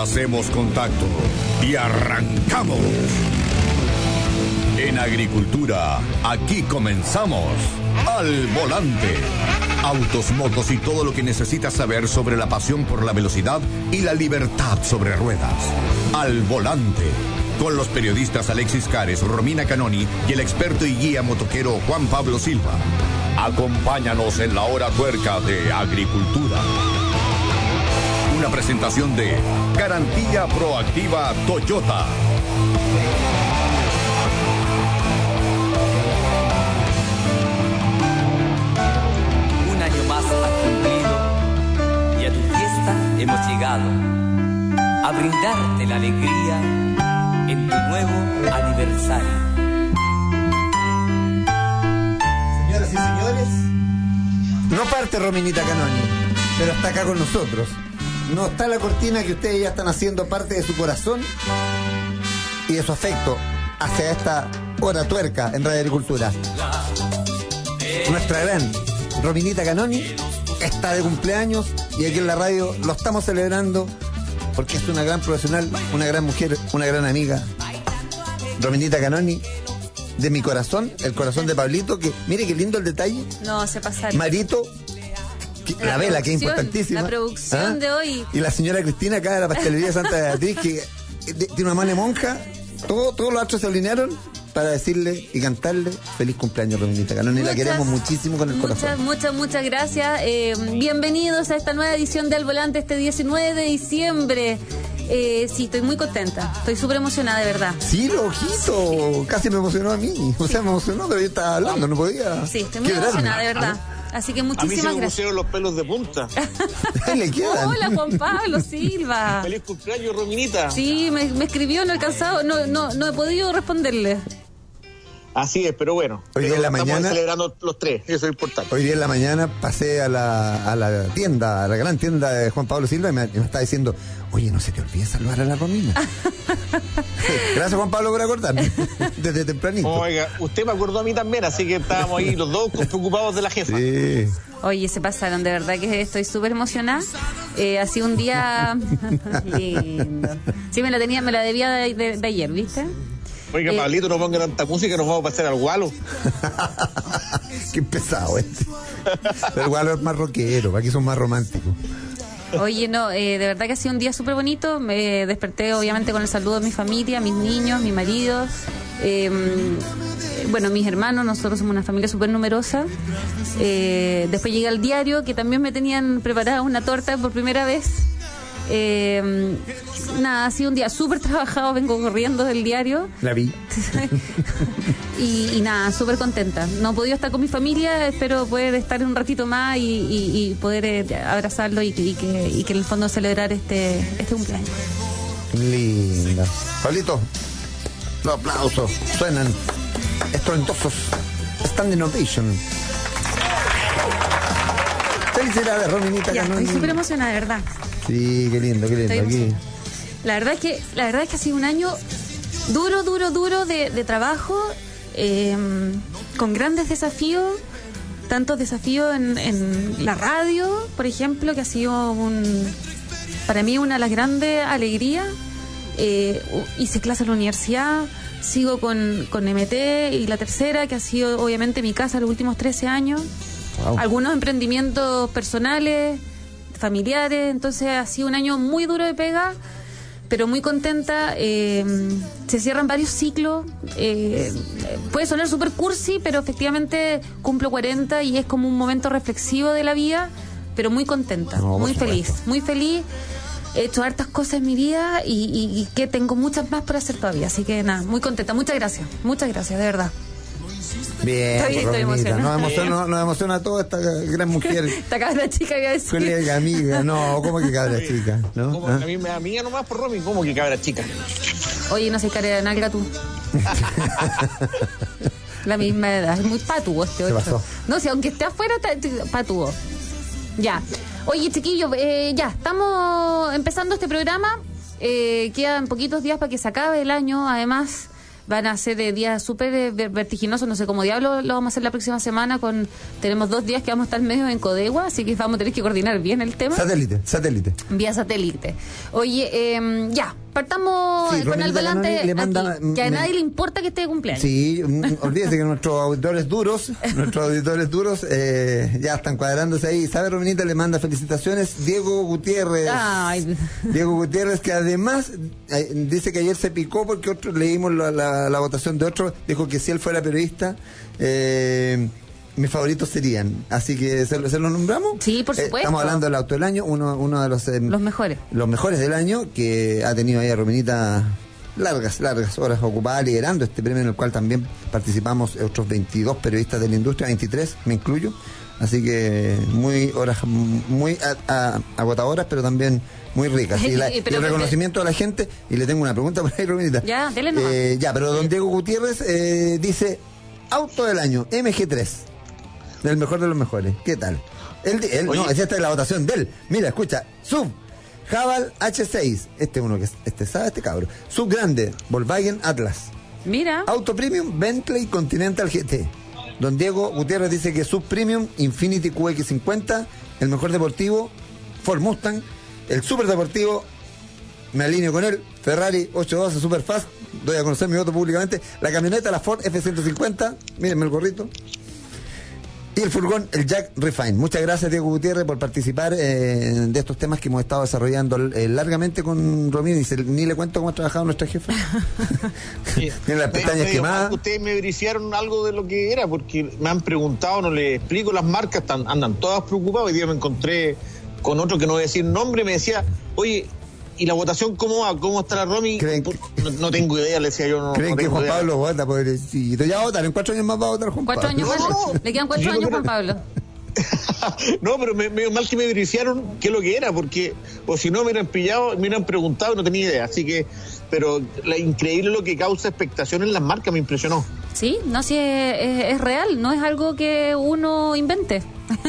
Hacemos contacto y arrancamos. En agricultura, aquí comenzamos. Al volante. Autos, motos y todo lo que necesitas saber sobre la pasión por la velocidad y la libertad sobre ruedas. Al volante. Con los periodistas Alexis Cares, Romina Canoni y el experto y guía motoquero Juan Pablo Silva. Acompáñanos en la hora tuerca de agricultura. Una presentación de Garantía Proactiva Toyota. Un año más has cumplido y a tu fiesta hemos llegado a brindarte la alegría en tu nuevo aniversario. Señoras y señores, no parte Rominita Canoni, pero está acá con nosotros. No está la cortina que ustedes ya están haciendo parte de su corazón y de su afecto hacia esta hora tuerca en Radio Agricultura. Nuestra gran Rominita Canoni está de cumpleaños y aquí en la radio lo estamos celebrando porque es una gran profesional, una gran mujer, una gran amiga. Rominita Canoni, de mi corazón, el corazón de Pablito, que mire qué lindo el detalle. No, se pasaron. Marito, la vela, que es importantísima. La producción de hoy. Y la señora Cristina acá de la pastelería Santa Beatriz, que tiene una mano de monja. Todos los astros se alinearon para decirle y cantarle feliz cumpleaños, Rominita Canoni. La queremos muchísimo con el corazón. Muchas gracias. Bienvenidos a esta nueva edición de Al Volante este 19 de diciembre. Sí, estoy muy contenta. Estoy súper emocionada, de verdad. Sí, lo ojito. Casi me emocionó a mí. O sea, me emocionó, pero yo estaba hablando, no podía. Sí, estoy muy emocionada, de verdad. Así que muchísimas gracias. A mí se me pusieron los pelos de punta. Le quedan. Hola, Juan Pablo Silva. Feliz cumpleaños, Rominita. Sí, me escribió, no he alcanzado, no he podido responderle. Así es, pero bueno. Hoy día en la estamos mañana, celebrando los tres, eso es importante. Hoy día en la mañana pasé a la tienda, a la gran tienda de Juan Pablo Silva y me estaba diciendo, oye, no se te olvide saludar a la Romina. Gracias, Juan Pablo, por acordarme desde tempranito. Oiga, usted me acordó a mí también, así que estábamos ahí los dos preocupados de la jefa. Sí. Oye, se pasaron, de verdad que estoy súper emocionada. Ha sido un día lindo. Sí, me la debía de ayer, ¿viste? Oiga, Pablito, no ponga tanta música, nos vamos a pasar al gualo. Qué pesado este. Pero el gualo es más rockero, aquí son más románticos. Oye, no, de verdad que ha sido un día súper bonito. Me desperté obviamente con el saludo de mi familia, mis niños, mi marido, bueno, mis hermanos. Nosotros somos una familia súper numerosa. Después llegué al diario, que también me tenían preparada una torta por primera vez. Nada, ha sido un día súper trabajado, vengo corriendo del diario. La vi. y nada, súper contenta. No he podido estar con mi familia, espero poder estar un ratito más y poder abrazarlo y que en el fondo celebrar este cumpleaños. Linda. Pablito, los aplausos suenan estruendosos. Standing ovation. Felicidades, Rominita Canoni. Estoy súper emocionada, de verdad. Sí, qué lindo aquí. La verdad es que ha sido un año duro de trabajo, con grandes desafíos, tantos desafíos en la radio, por ejemplo, que ha sido para mí una de las grandes alegrías. Hice clase en la universidad, sigo con MT y la tercera, que ha sido obviamente mi casa los últimos 13 años. Wow. Algunos emprendimientos personales, familiares, entonces ha sido un año muy duro de pega, pero muy contenta. Se cierran varios ciclos. Puede sonar súper cursi, pero efectivamente cumplo 40 y es como un momento reflexivo de la vida, pero muy contenta, muy feliz. He hecho hartas cosas en mi vida y que tengo muchas más por hacer todavía, así que nada, muy contenta. Muchas gracias, de verdad. Bien, estoy emocionada. Nos emociona a toda esta gran mujer. Esta cabra chica iba a decir. Colega, amiga, no, ¿cómo que cabra chica? ¿No? A mí me da mía nomás por Romy, ¿cómo que cabra chica? Oye, no sé, cara de nalga tú. La misma edad, es muy patuo este 8. No sé, aunque esté afuera, patuo. Ya. Oye, chiquillos, ya, estamos empezando este programa. Quedan poquitos días para que se acabe el año, además. van a ser días súper vertiginosos, no sé cómo diablo lo vamos a hacer la próxima semana. Tenemos 2 días que vamos a estar medio en Codegua, así que vamos a tener que coordinar bien el tema. Satélite. Vía satélite. Oye, ya, partamos sí, con el volante le manda, aquí, que a nadie le importa que esté de cumpleaños. Sí, olvídese que nuestros auditores duros ya están cuadrándose ahí. ¿Sabe, Rominita? Le manda felicitaciones Diego Gutiérrez. Ay. Diego Gutiérrez, que además dice que ayer se picó porque leímos la votación de otro, dijo que si él fuera periodista, mis favoritos serían. Así que ¿se los nombramos? Sí, por supuesto. Estamos hablando del auto del año, uno de los mejores. Los mejores del año, que ha tenido ahí a Rominita largas horas ocupadas liderando este premio, en el cual también participamos otros 22 periodistas de la industria, 23, me incluyo. Así que horas muy agotadoras, pero también muy ricas. Y el reconocimiento a la gente. Y le tengo una pregunta por ahí, Rominita. Ya, dele nomás. Pero don Diego Gutiérrez dice: auto del año, MG3. El mejor de los mejores. ¿Qué tal? No, esta es la votación de él. Mira, escucha. SUV, Haval H6. Sabe este cabro. SUV grande, Volkswagen Atlas. Mira. Auto premium, Bentley Continental GT. Don Diego Gutiérrez dice que SUV premium, Infiniti QX50. El mejor deportivo, Ford Mustang. El super deportivo, me alineo con él, Ferrari 812 Superfast. Doy a conocer mi voto públicamente. La camioneta, la Ford F-150. Mírenme el gorrito. Y el furgón, el Jack Refine. Muchas gracias, Diego Gutiérrez, por participar de estos temas que hemos estado desarrollando largamente con Romina. Ni le cuento cómo ha trabajado nuestra jefa. Tiene las pestañas quemadas. Ustedes me briciaron algo de lo que era, porque me han preguntado, no les explico, las marcas andan todas preocupadas. Hoy día me encontré con otro que no voy a decir nombre, me decía: oye, ¿y la votación cómo va? ¿Cómo está la Romy? No tengo idea, le decía yo. ¿Creen que Juan Pablo vota, pobrecito? Ya votan, en 4 años más va a votar Juan Pablo. 4 años más, le quedan 4 años Juan Pablo. No, pero medio mal que me briciaron qué es lo que era, porque o si no me hubieran pillado, me hubieran preguntado y no tenía idea. Así que, pero increíble lo que causa expectación en las marcas, me impresionó. Sí, no, sí, es real, no es algo que uno invente.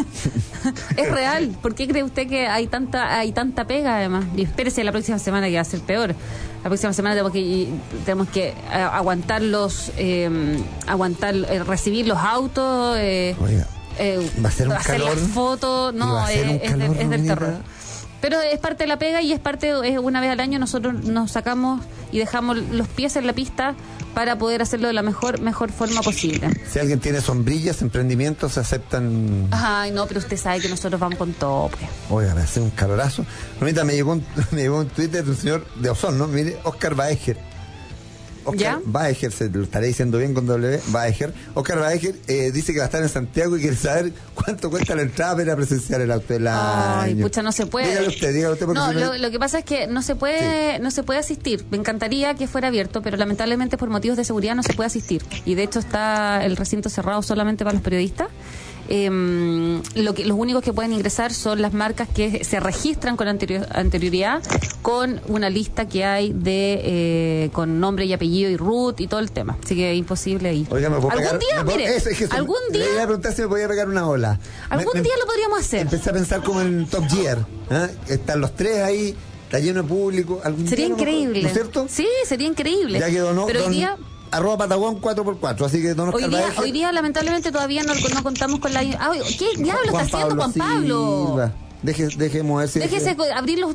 Es real. ¿Por qué cree usted que hay tanta pega, además? Y espérese la próxima semana, que va a ser peor. La próxima semana tenemos que aguantar recibir los autos. Va a ser un hacer calor. las fotos, no, es del terror. Pero es parte de la pega y una vez al año nosotros nos sacamos y dejamos los pies en la pista para poder hacerlo de la mejor forma posible. Si alguien tiene sombrillas, emprendimientos, se aceptan. Ay, no, pero usted sabe que nosotros vamos con todo, pues. Oiga, va a ser un calorazo. Ahorita me llegó un Twitter de un señor de Ozón, ¿no? Mire, Oscar Baeger. Oscar Baeger, se lo estaré diciendo bien con W, Baeger. Oscar Baeger dice que va a estar en Santiago y quiere saber cuánto cuesta la entrada para ir a presenciar el auto del año. Ay, pucha, no se puede. Dígale usted. No, lo que pasa es que no se puede asistir. Me encantaría que fuera abierto, pero lamentablemente por motivos de seguridad no se puede asistir. Y de hecho está el recinto cerrado solamente para los periodistas. Los únicos que pueden ingresar son las marcas que se registran con anterioridad, con una lista que hay con nombre y apellido y root y todo el tema. Así que es imposible ir. Oiga, algún día le iba a preguntar si me podía pegar una ola. Algún día lo podríamos hacer. Empecé a pensar como en Top Gear. Están los 3 ahí, está lleno de público. Sería increíble. ¿No es cierto? Sí, sería increíble. Ya quedó, pero hoy día... @Patagón 4x4, así que hoy día lamentablemente todavía no contamos con la... ¿Qué diablo está haciendo Juan Pablo? Deje moverse. Déjese abrir los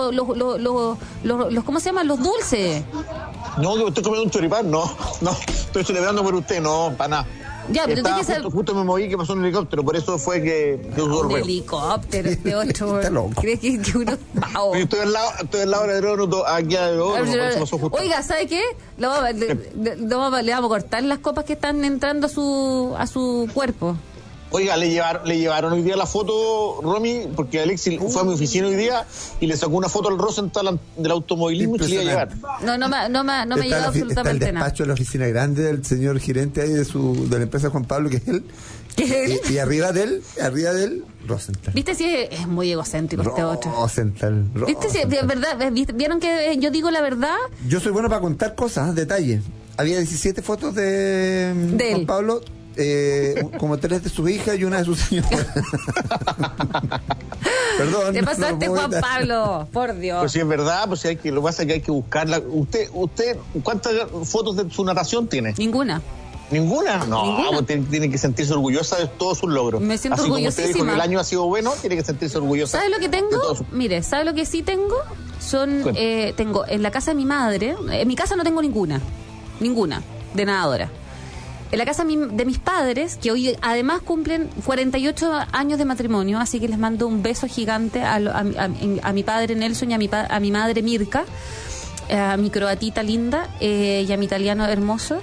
¿cómo se llaman? Los dulces. No, que estoy comiendo un choripán, no, estoy celebrando por usted, no, para nada. Ya, pero justo me moví que pasó un helicóptero, por eso fue que un helicóptero, este otro. Está loco. ¿Crees que uno? Estoy al lado de Drono, aquí al otro. Oiga, ¿sabe qué? Le vamos a cortar las copas que están entrando a su cuerpo. Oiga, le llevaron hoy día la foto, Romy, porque Alexis fue a mi oficina hoy día y le sacó una foto al Rosenthal del automovilismo y se le iba a llevar. No me llegó absolutamente nada. Está el despacho de la oficina grande del señor gerente ahí de la empresa Juan Pablo, que es él. Y arriba de él, Rosenthal. ¿Viste si es muy egocéntrico este otro? Rosenthal. ¿Viste si de verdad? ¿Vieron que yo digo la verdad? Yo soy bueno para contar cosas, detalles. Había 17 fotos de Juan Pablo. Como 3 de su hija y una de su señora. Perdón. Te pasaste, no Juan Pablo, por Dios. Pues si es verdad, pues lo que pasa es que hay que buscarla. ¿Usted cuántas fotos de su natación tiene? Ninguna. ¿Ninguna? No, Ninguna. Pues tiene que sentirse orgullosa de todos sus logros. Me siento así como usted dijo que orgullosísima. el año ha sido bueno, tiene que sentirse orgullosa. ¿Sabes lo que de tengo? todo su- Mire, ¿sabes lo que sí tengo? Tengo en la casa de mi madre, en mi casa no tengo ninguna de nadadora. En la casa de mis padres, que hoy además cumplen 48 años de matrimonio, así que les mando un beso gigante a mi padre Nelson y a mi madre Mirka, a mi croatita linda y a mi italiano hermoso.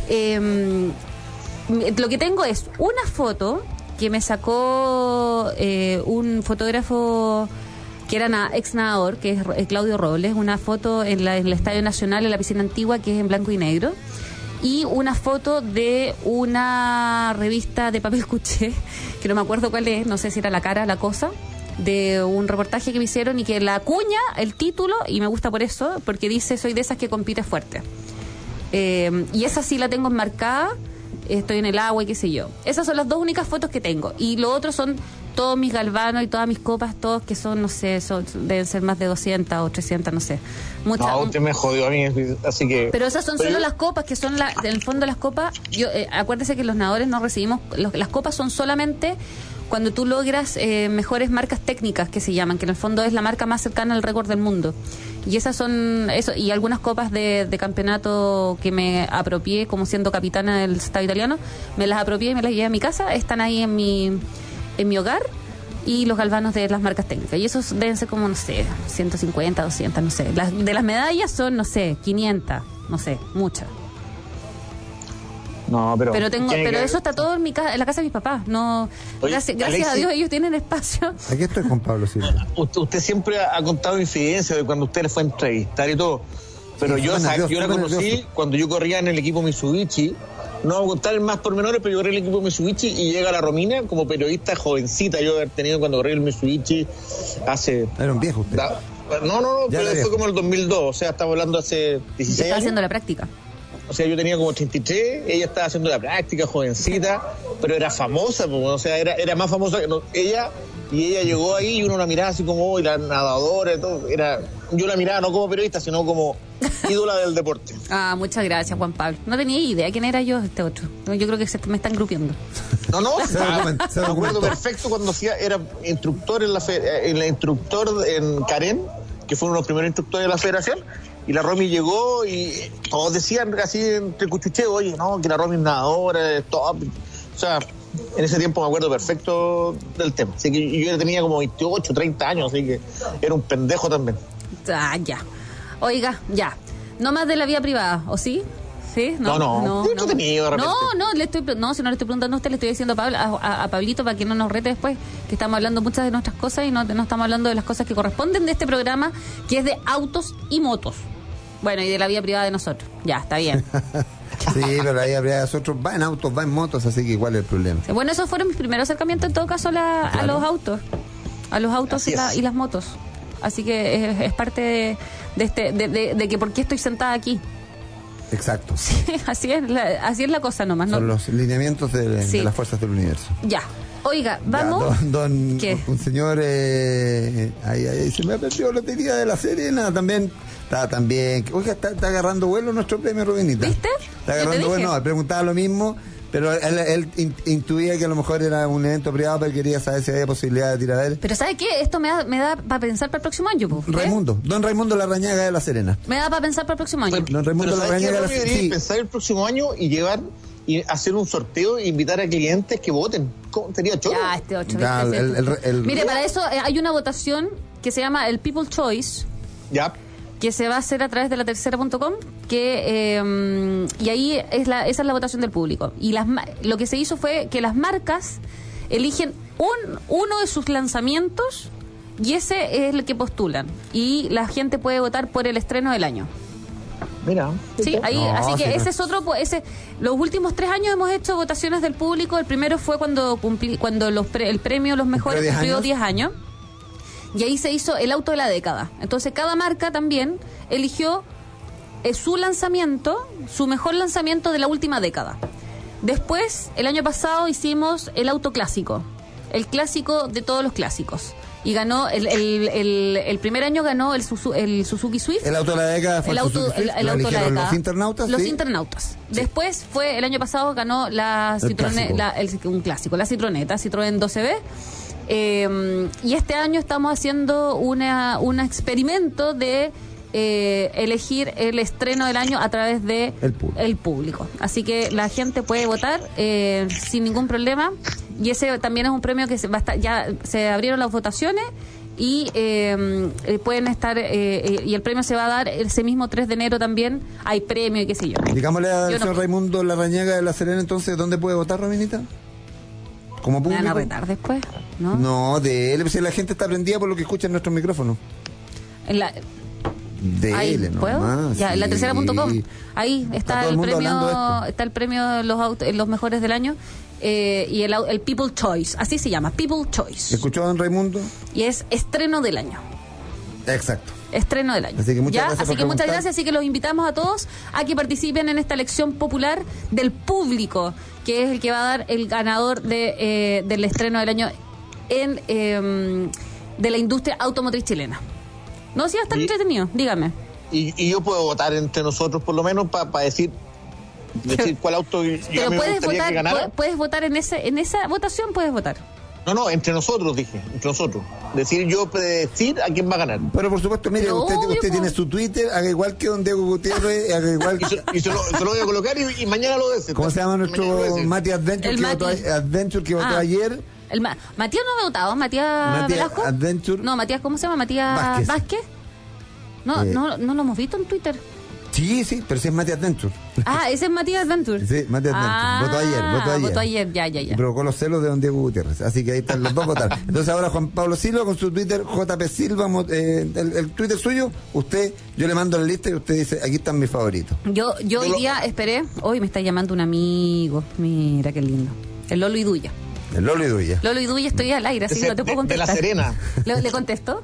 Lo que tengo es una foto que me sacó un fotógrafo que era ex nadador, que es Claudio Robles, una foto en el Estadio Nacional, en la piscina antigua, que es en blanco y negro, y una foto de una revista de papel cuché, que no me acuerdo cuál es, no sé si era La Cara, La Cosa, de un reportaje que me hicieron y que la cuña, el título, y me gusta por eso, porque dice: soy de esas que compite fuerte. Y esa sí la tengo enmarcada, estoy en el agua y qué sé yo. Esas son las dos únicas fotos que tengo. Y lo otro son todos mis galvanos y todas mis copas, todos que son, no sé, deben ser más de 200 o 300, no sé. Muchas. No, usted me jodió a mí, así que... Pero esas son solo las copas, que son en el fondo las copas. Acuérdese que los nadadores no recibimos, las copas son solamente cuando tú logras mejores marcas técnicas, que se llaman, que en el fondo es la marca más cercana al récord del mundo. Y esas son eso, y algunas copas de campeonato que me apropié como siendo capitana del Estado italiano, me las apropié y me las llevé a mi casa, están ahí en mi hogar, y los galvanos de las marcas técnicas. Y esos deben ser como, no sé, 150, 200, no sé. De las medallas son, no sé, 500, no sé, muchas. No, pero eso está todo en en la casa de mis papás. No, Oye, gracias Alexis, a Dios ellos tienen espacio. Aquí estoy con Pablo Silva. Usted siempre ha contado infidencias de cuando usted le fue a entrevistar y todo. Pero Sí, yo la conocí nervioso. cuando yo corría en el equipo Mitsubishi. No voy a contar más pormenores, pero yo corrí en el equipo Mitsubishi y llega la Romina como periodista jovencita. Yo haber tenido cuando corrí el Mitsubishi hace... Era un viejo usted. No, Ya pero era fue viejo. como el 2002. O sea, estamos hablando hace 16 Está años. haciendo la práctica. O sea, yo tenía como 33, ella estaba haciendo la práctica, jovencita, pero era famosa, pues, o sea, era más famosa que ella, y ella llegó ahí y uno la miraba así como, la nadadora y todo, yo la miraba no como periodista, sino como ídola del deporte. Ah, muchas gracias, Juan Pablo. No tenía idea quién era yo, este otro. No, yo creo que me están grupiendo. No, Se me acuerdo documentó. perfecto cuando era instructor instructor en Karen, que fue uno de los primeros instructores de la federación. Y la Romy llegó y todos decían así entre cuchucheo, oye, no, que la Romy es nadadora, es top. O sea, en ese tiempo me acuerdo perfecto del tema. Así que yo ya tenía como 28, 30 años, así que era un pendejo también. Ah, ya. Oiga, ya. No más de la vida privada, ¿o sí? ¿Sí? No. Yo entretenido de repente. Si no le estoy preguntando a usted, le estoy diciendo a Pablito para que no nos rete después, que estamos hablando muchas de nuestras cosas y no estamos hablando de las cosas que corresponden de este programa, que es de autos y motos. Bueno, y de la vida privada de nosotros. Ya, está bien. Sí, pero ahí habría otros, va en autos, va en motos, así que igual es el problema. Bueno, esos fueron mis primeros acercamientos en todo caso a los autos. A los autos y las motos. Así que es parte de que por qué estoy sentada aquí. Exacto. Sí, así es la cosa nomás, ¿no? Son los lineamientos de las fuerzas del universo. Ya. Oiga, vamos. Ya, ¿Qué? Un señor, ahí se me ha perdido la lotería de La Serena también. Está también. Oiga, está agarrando vuelo nuestro premio, Rubinita. ¿Viste? Está Yo te agarrando dije. vuelo. No, él preguntaba lo mismo, pero él intuía que a lo mejor era un evento privado, pero quería saber si había posibilidad de tirar a él. Pero ¿sabe qué? Esto me da para pensar para el próximo año, pues. Don Raimundo Larrañaga de La Serena. Me da para pensar para el próximo año. Don Raimundo Pero ¿sabes qué, Larrañaga de Romy? La Debería Serena. pensar el próximo año y llevar y hacer un sorteo e invitar a clientes que voten. ¿Cómo? Sería choro. Ya, este 8. Ya, Mire, para eso hay una votación que se llama el People Choice, Ya. que se va a hacer a través de latercera.com, y ahí esa es la votación del público. Y lo que se hizo fue que las marcas eligen uno de sus lanzamientos y ese es el que postulan. Y la gente puede votar por el estreno del año. Mira. Sí, ahí, No, así que sí, ese es otro, los últimos 3 años hemos hecho votaciones del público. El primero fue cuando el premio Los Mejores cumplió 10 años. Y ahí se hizo el auto de la década. Entonces cada marca también eligió su lanzamiento, su mejor lanzamiento de la última década. Después, el año pasado hicimos el auto clásico, el clásico de todos los clásicos. y ganó el primer año ganó el Suzuki Swift. El auto de la década fue el auto de la década. Los internautas. Los ¿sí? internautas. Después fue el año pasado ganó la Citroën, un clásico, la Citroneta, Citroën 12B. Y este año estamos haciendo un experimento de elegir el estreno del año a través de el público. Así que la gente puede votar sin ningún problema. Y ese también es un premio que ya se abrieron las votaciones y pueden estar y el premio se va a dar ese mismo 3 de enero también. Hay premio y qué sé yo. Digámosle al señor Raimundo Larrañaga de La Serena, entonces, ¿dónde puede votar, Rominita? Como público. ¿Me van a retar después? No, de él, si la gente está prendida por lo que escucha en nuestros micrófonos. De él, ¿no? ¿Puedo? Ya, sí. en la tercera.com. Ahí está el premio, está el premio de los mejores del año. Y el People Choice, así se llama, People Choice. ¿Escuchó, don Raimundo? Y es estreno del año. Exacto. Estreno del año. Así que muchas gracias. Así que los invitamos a todos a que participen en esta elección popular del público, que es el que va a dar el ganador del estreno del año de la industria automotriz chilena. No, sí va a estar entretenido, dígame. Y yo puedo votar entre nosotros, por lo menos, para decir cuál auto yo pero me gustaría que ganara. Puedes votar en esa votación, puedes votar. No, entre nosotros, dije, entre nosotros. Predecir a quién va a ganar. Pero por supuesto, mire, usted tiene su Twitter, haga igual que don Diego Gutiérrez, haga igual que... y se lo voy a colocar y mañana lo dice. ¿Cómo se llama nuestro Mati Adventure que votó ayer? Matías no ha votado, Matías Velasco. Adventure. No, Matías, ¿cómo se llama? Matías Vázquez. No lo hemos visto en Twitter. Sí, pero ese es Matías Adventure. Ese es Matías Adventure. Sí, Matías Adventure. Votó ayer, ya. Y provocó los celos de don Diego Gutiérrez. Así que ahí están los dos votar. Entonces ahora Juan Pablo Silva con su Twitter, JP Silva, el Twitter suyo, yo le mando la lista y usted dice, aquí están mis favoritos. Yo hoy día esperé, hoy me está llamando un amigo, mira qué lindo, el Lolo Iduya. Lolo Iduya, estoy al aire, así que no te puedo contestar. De La Serena. ¿Le contesto?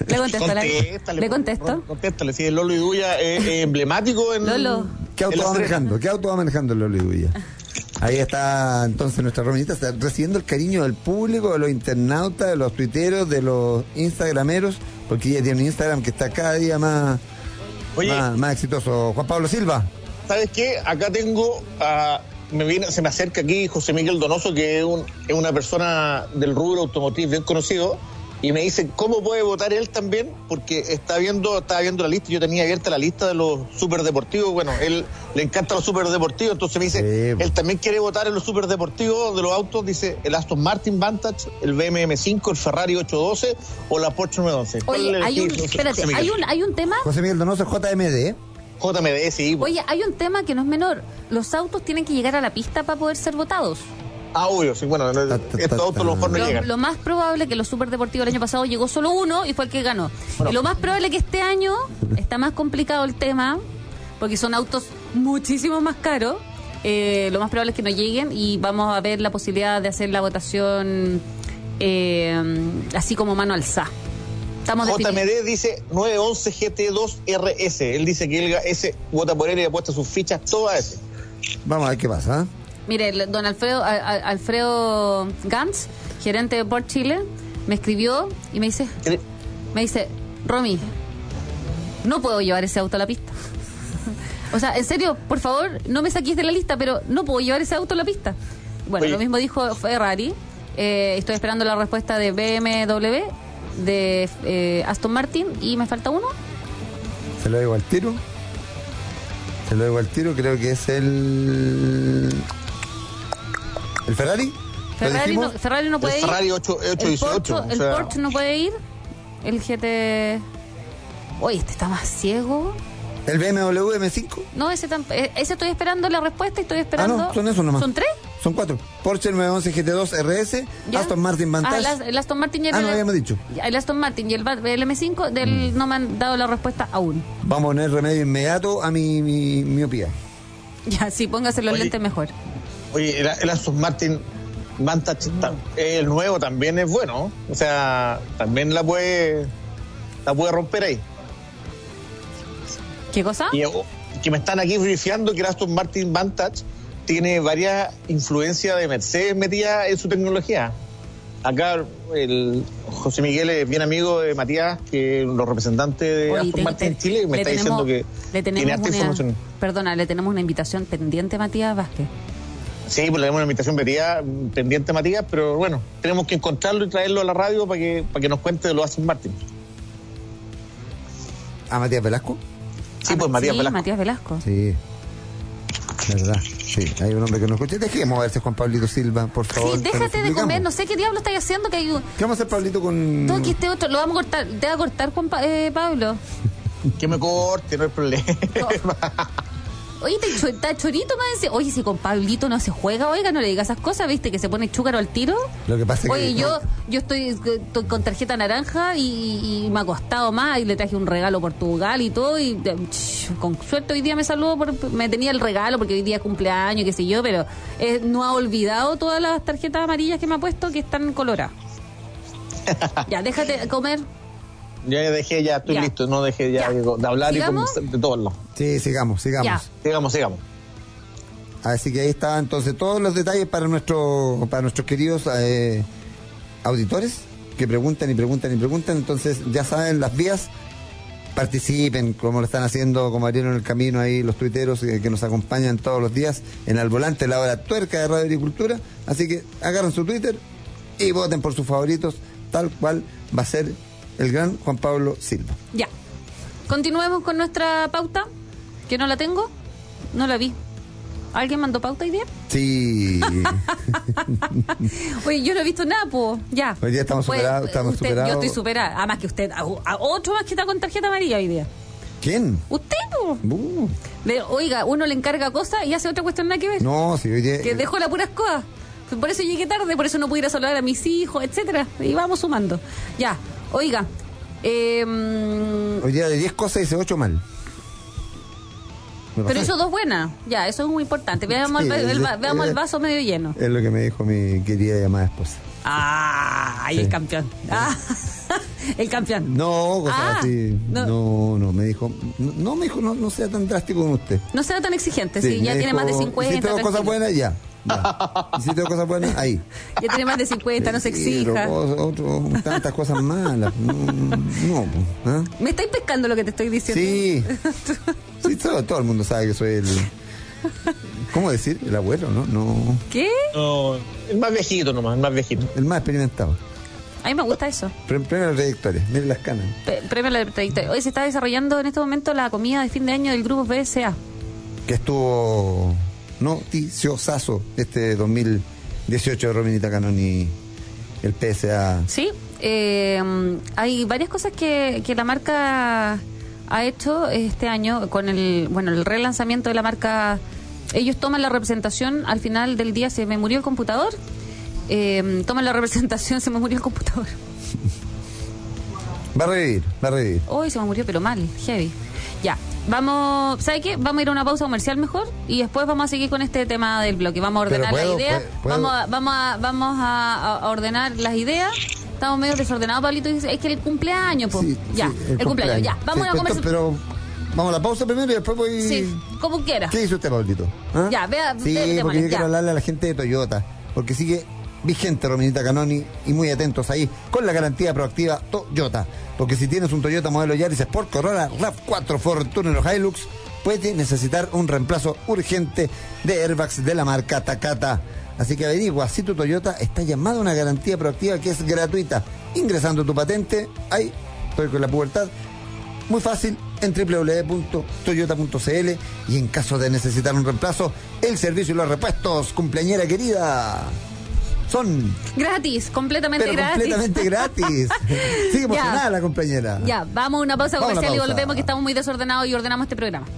Contéstale, si el Lolo Iduya es emblemático en... Lolo. ¿Qué auto va manejando el Lolo Iduya? Ahí está entonces nuestra Rominita, está recibiendo el cariño del público, de los internautas, de los tuiteros, de los instagrameros, porque ella tiene un Instagram que está cada día más exitoso. Juan Pablo Silva. ¿Sabes qué? Acá tengo se me acerca aquí José Miguel Donoso, que es una persona del rubro automotriz bien conocido, y me dice cómo puede votar él también, porque estaba viendo la lista. Yo tenía abierta la lista de los superdeportivos. Bueno, él le encanta los superdeportivos, entonces me dice, él también quiere votar en los superdeportivos de los autos. Dice el Aston Martin Vantage, el BMW M5, el Ferrari 812 o la Porsche 911. Oye, hay un tema. José Miguel Donoso es JMD. JMD, sí. Oye, hay un tema que no es menor. Los autos tienen que llegar a la pista para poder ser votados. Obvio, sí, bueno, estos autos a lo mejor no llegan. Lo más probable que los superdeportivos el año pasado llegó solo uno y fue el que ganó. Bueno. Y lo más probable que este año está más complicado el tema, porque son autos muchísimo más caros. Lo más probable es que no lleguen y vamos a ver la posibilidad de hacer la votación así como mano alzada. JMD dice 911 GT2 RS. Él dice que ese vota por él y apuesta sus fichas todas a ese. Vamos a ver qué pasa. Mire, don Alfredo Gantz, gerente de Port Chile, me escribió y me dice, Romy, no puedo llevar ese auto a la pista. O sea, en serio, por favor, no me saquís de la lista, pero no puedo llevar ese auto a la pista. Bueno, Oye. Lo mismo dijo Ferrari. Estoy esperando la respuesta de BMW, de Aston Martin, y me falta uno. Se lo digo al tiro, creo que es el Ferrari. Ferrari no puede ir. Ferrari 818. El Porsche no puede ir. El GT... Oye, este está más ciego. ¿El BMW M5? No, ese estoy esperando la respuesta y estoy esperando... no, son esos nomás. ¿Son 3? Son 4. Porsche 911 GT2 RS, ¿ya? Aston Martin Vantage. El Aston Martin y no habíamos dicho. El Aston Martin y el M5 no me han dado la respuesta aún. Vamos a poner remedio inmediato a mi miopía. Ya, sí, póngase los lentes mejor. Oye, el Aston Martin Vantage, el nuevo también es bueno. O sea, también la puede romper ahí. ¿Qué cosa? Y que me están aquí brifeando que el Aston Martin Vantage tiene varias influencias de Mercedes metidas en su tecnología. Acá el José Miguel es bien amigo de Matías, que es los representantes de Aston Martin en Chile, y me está diciendo que tiene harta información. Perdona, le tenemos una invitación pendiente a Matías Vázquez. Sí, pues le tenemos una invitación pendiente a Matías, pero bueno, tenemos que encontrarlo y traerlo a la radio para que nos cuente de los Aston Martin. ¿A Matías Velasco? Sí, pues Matías Velasco. Matías Velasco. Sí. ¿Verdad? Sí, hay un hombre que nos escucha. Dejemos verse Juan Pablito Silva, por favor. Sí, déjate de comer, no sé qué diablo estáis haciendo. ¿Qué vamos a hacer, Pablito, con...? Todo que este otro, lo vamos a cortar. ¿Te va a cortar, Pablo? Que me corte, no hay problema. Oye, está chorito, más. Oye, si con Pablito no se juega, oiga, no le digas esas cosas, ¿viste? Que se pone chúcaro al tiro. Lo que pasa Oye, es que... yo estoy con tarjeta naranja y me ha costado más y le traje un regalo a Portugal y todo y con suerte hoy día me saludó, me tenía el regalo porque hoy día es cumpleaños, qué sé yo, pero no ha olvidado todas las tarjetas amarillas que me ha puesto que están coloradas. Ya, déjate comer. Ya dejé, ya estoy listo, no dejé ya de hablar. ¿Sigamos? Y de todos lados. Sí, sigamos. Ya. Sigamos. Así que ahí está entonces todos los detalles para nuestros queridos auditores que preguntan. Entonces ya saben las vías, participen como lo están haciendo, como abrieron el camino ahí los tuiteros que nos acompañan todos los días en Al Volante, la hora tuerca de Radio Agricultura. Así que agarren su Twitter y voten por sus favoritos, tal cual va a ser el gran Juan Pablo Silva. Ya. Continuemos con nuestra pauta, que no la tengo, no la vi. ¿Alguien mandó pauta hoy día? Sí. Oye, yo no he visto nada, po. Ya. Hoy día estamos superados. Yo estoy superada. Además que usted, a otro más que está con tarjeta amarilla hoy día. ¿Quién? Usted, po. Oiga, uno le encarga cosas y hace otra cuestión nada que ver. No, sí, hoy día... Que dejó las puras cosas. Por eso llegué tarde, por eso no pude ir a saludar a mis hijos, etcétera. Y vamos sumando. Ya. Oiga, hoy día de 10 cosas hice 8 mal. Pero hizo 2 buenas. Ya, eso es muy importante. Veamos, sí, veamos el vaso medio lleno. Es lo que me dijo mi querida y amada esposa. ¡Ay, sí. El campeón! El campeón. No, cosas así. No, me dijo. No sea tan drástico con usted. No sea tan exigente, sí. Ya tiene más de 50. Si tengo cosas buenas, ya. Y si tengo cosas buenas, ahí. Ya tiene más de 50, no se exija. Tantas cosas malas. No. ¿Me estáis pescando lo que te estoy diciendo? Sí. Sí, todo el mundo sabe que soy el... ¿Cómo decir? El abuelo, ¿no? ¿Qué? No, el más viejito nomás, el más viejito. El más experimentado. A mí me gusta eso. Premio a la trayectoria, miren las canas. Premio a la trayectoria. Hoy se está desarrollando en este momento la comida de fin de año del grupo BSA. Que estuvo noticiosazo este 2018 de Rominita Canoni, el PSA. Sí, hay varias cosas que la marca ha hecho este año con el relanzamiento de la marca. Ellos toman la representación, al final del día se me murió el computador, toman la representación, se me murió el computador. Va a revivir. Hoy se me murió, pero mal, heavy. Ya, vamos, ¿sabe qué? Vamos a ir a una pausa comercial mejor y después vamos a seguir con este tema del bloque. Vamos a ordenar las ideas. Vamos a ordenar las ideas. Estamos medio desordenados, Pablito. Es que el cumpleaños, pues. Sí, ya, sí, el cumpleaños. Ya, vamos a conversar. Pero vamos a la pausa primero y después voy. Sí, como quiera. ¿Qué dice usted, Pablito? ¿Ah? Ya, vea. Sí, porque yo quiero hablarle a la gente de Toyota. Porque sigue vigente Rominita Canoni y muy atentos ahí con la garantía proactiva Toyota. Porque si tienes un Toyota modelo Yaris Sport, Corolla, RAV4, Fortuner o Hilux, puede necesitar un reemplazo urgente de airbags de la marca Takata. Así que averigua si tu Toyota está llamada a una garantía proactiva que es gratuita. Ingresando tu patente, ahí, estoy con la pubertad, muy fácil, en www.toyota.cl y en caso de necesitar un reemplazo, el servicio y los repuestos, cumpleañera querida, son gratis, completamente gratis. Sigue emocionada la cumpleañera. Ya, vamos a una pausa comercial y volvemos, que estamos muy desordenados y ordenamos este programa.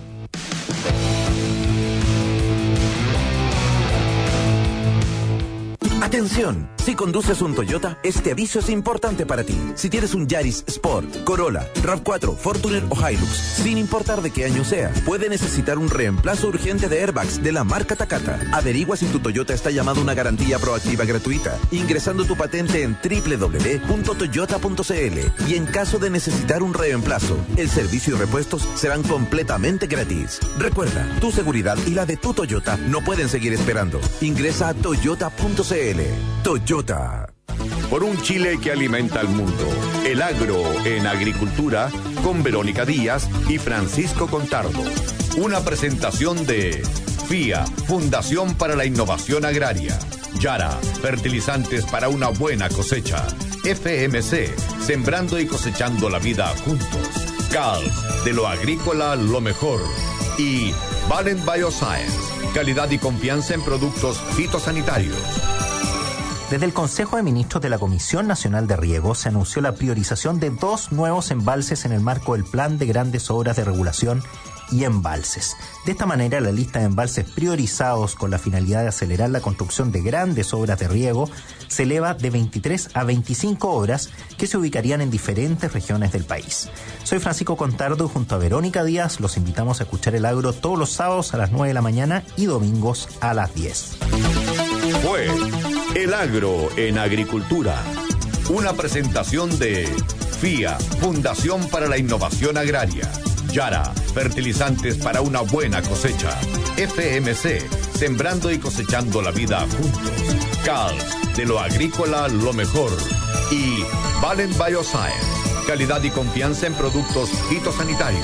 Atención, si conduces un Toyota, este aviso es importante para ti. Si tienes un Yaris Sport, Corolla, RAV4, Fortuner o Hilux, sin importar de qué año sea, puede necesitar un reemplazo urgente de airbags de la marca Takata. Averigua si tu Toyota está llamado a una garantía proactiva gratuita, ingresando tu patente en www.toyota.cl. Y en caso de necesitar un reemplazo, el servicio y repuestos serán completamente gratis. Recuerda, tu seguridad y la de tu Toyota no pueden seguir esperando. Ingresa a toyota.cl. Toyota. por un Chile que alimenta al mundo. El agro en agricultura con Verónica Díaz y Francisco Contardo. Una presentación de FIA, Fundación para la Innovación Agraria. Yara, fertilizantes para una buena cosecha. FMC, sembrando y cosechando la vida juntos. CALS, de lo agrícola lo mejor. Y Valent Bioscience, calidad y confianza en productos fitosanitarios. Desde el Consejo de Ministros de la Comisión Nacional de Riego se anunció la priorización de 2 nuevos embalses en el marco del Plan de Grandes Obras de Regulación y Embalses. De esta manera, la lista de embalses priorizados con la finalidad de acelerar la construcción de grandes obras de riego se eleva de 23 a 25 obras que se ubicarían en diferentes regiones del país. Soy Francisco Contardo y junto a Verónica Díaz los invitamos a escuchar El Agro todos los sábados a las 9 de la mañana y domingos a las 10. Fue El Agro en Agricultura, una presentación de FIA, Fundación para la Innovación Agraria. Yara, fertilizantes para una buena cosecha. FMC, sembrando y cosechando la vida juntos. CALS, de lo agrícola lo mejor. Y Valent Bioscience, calidad y confianza en productos fitosanitarios.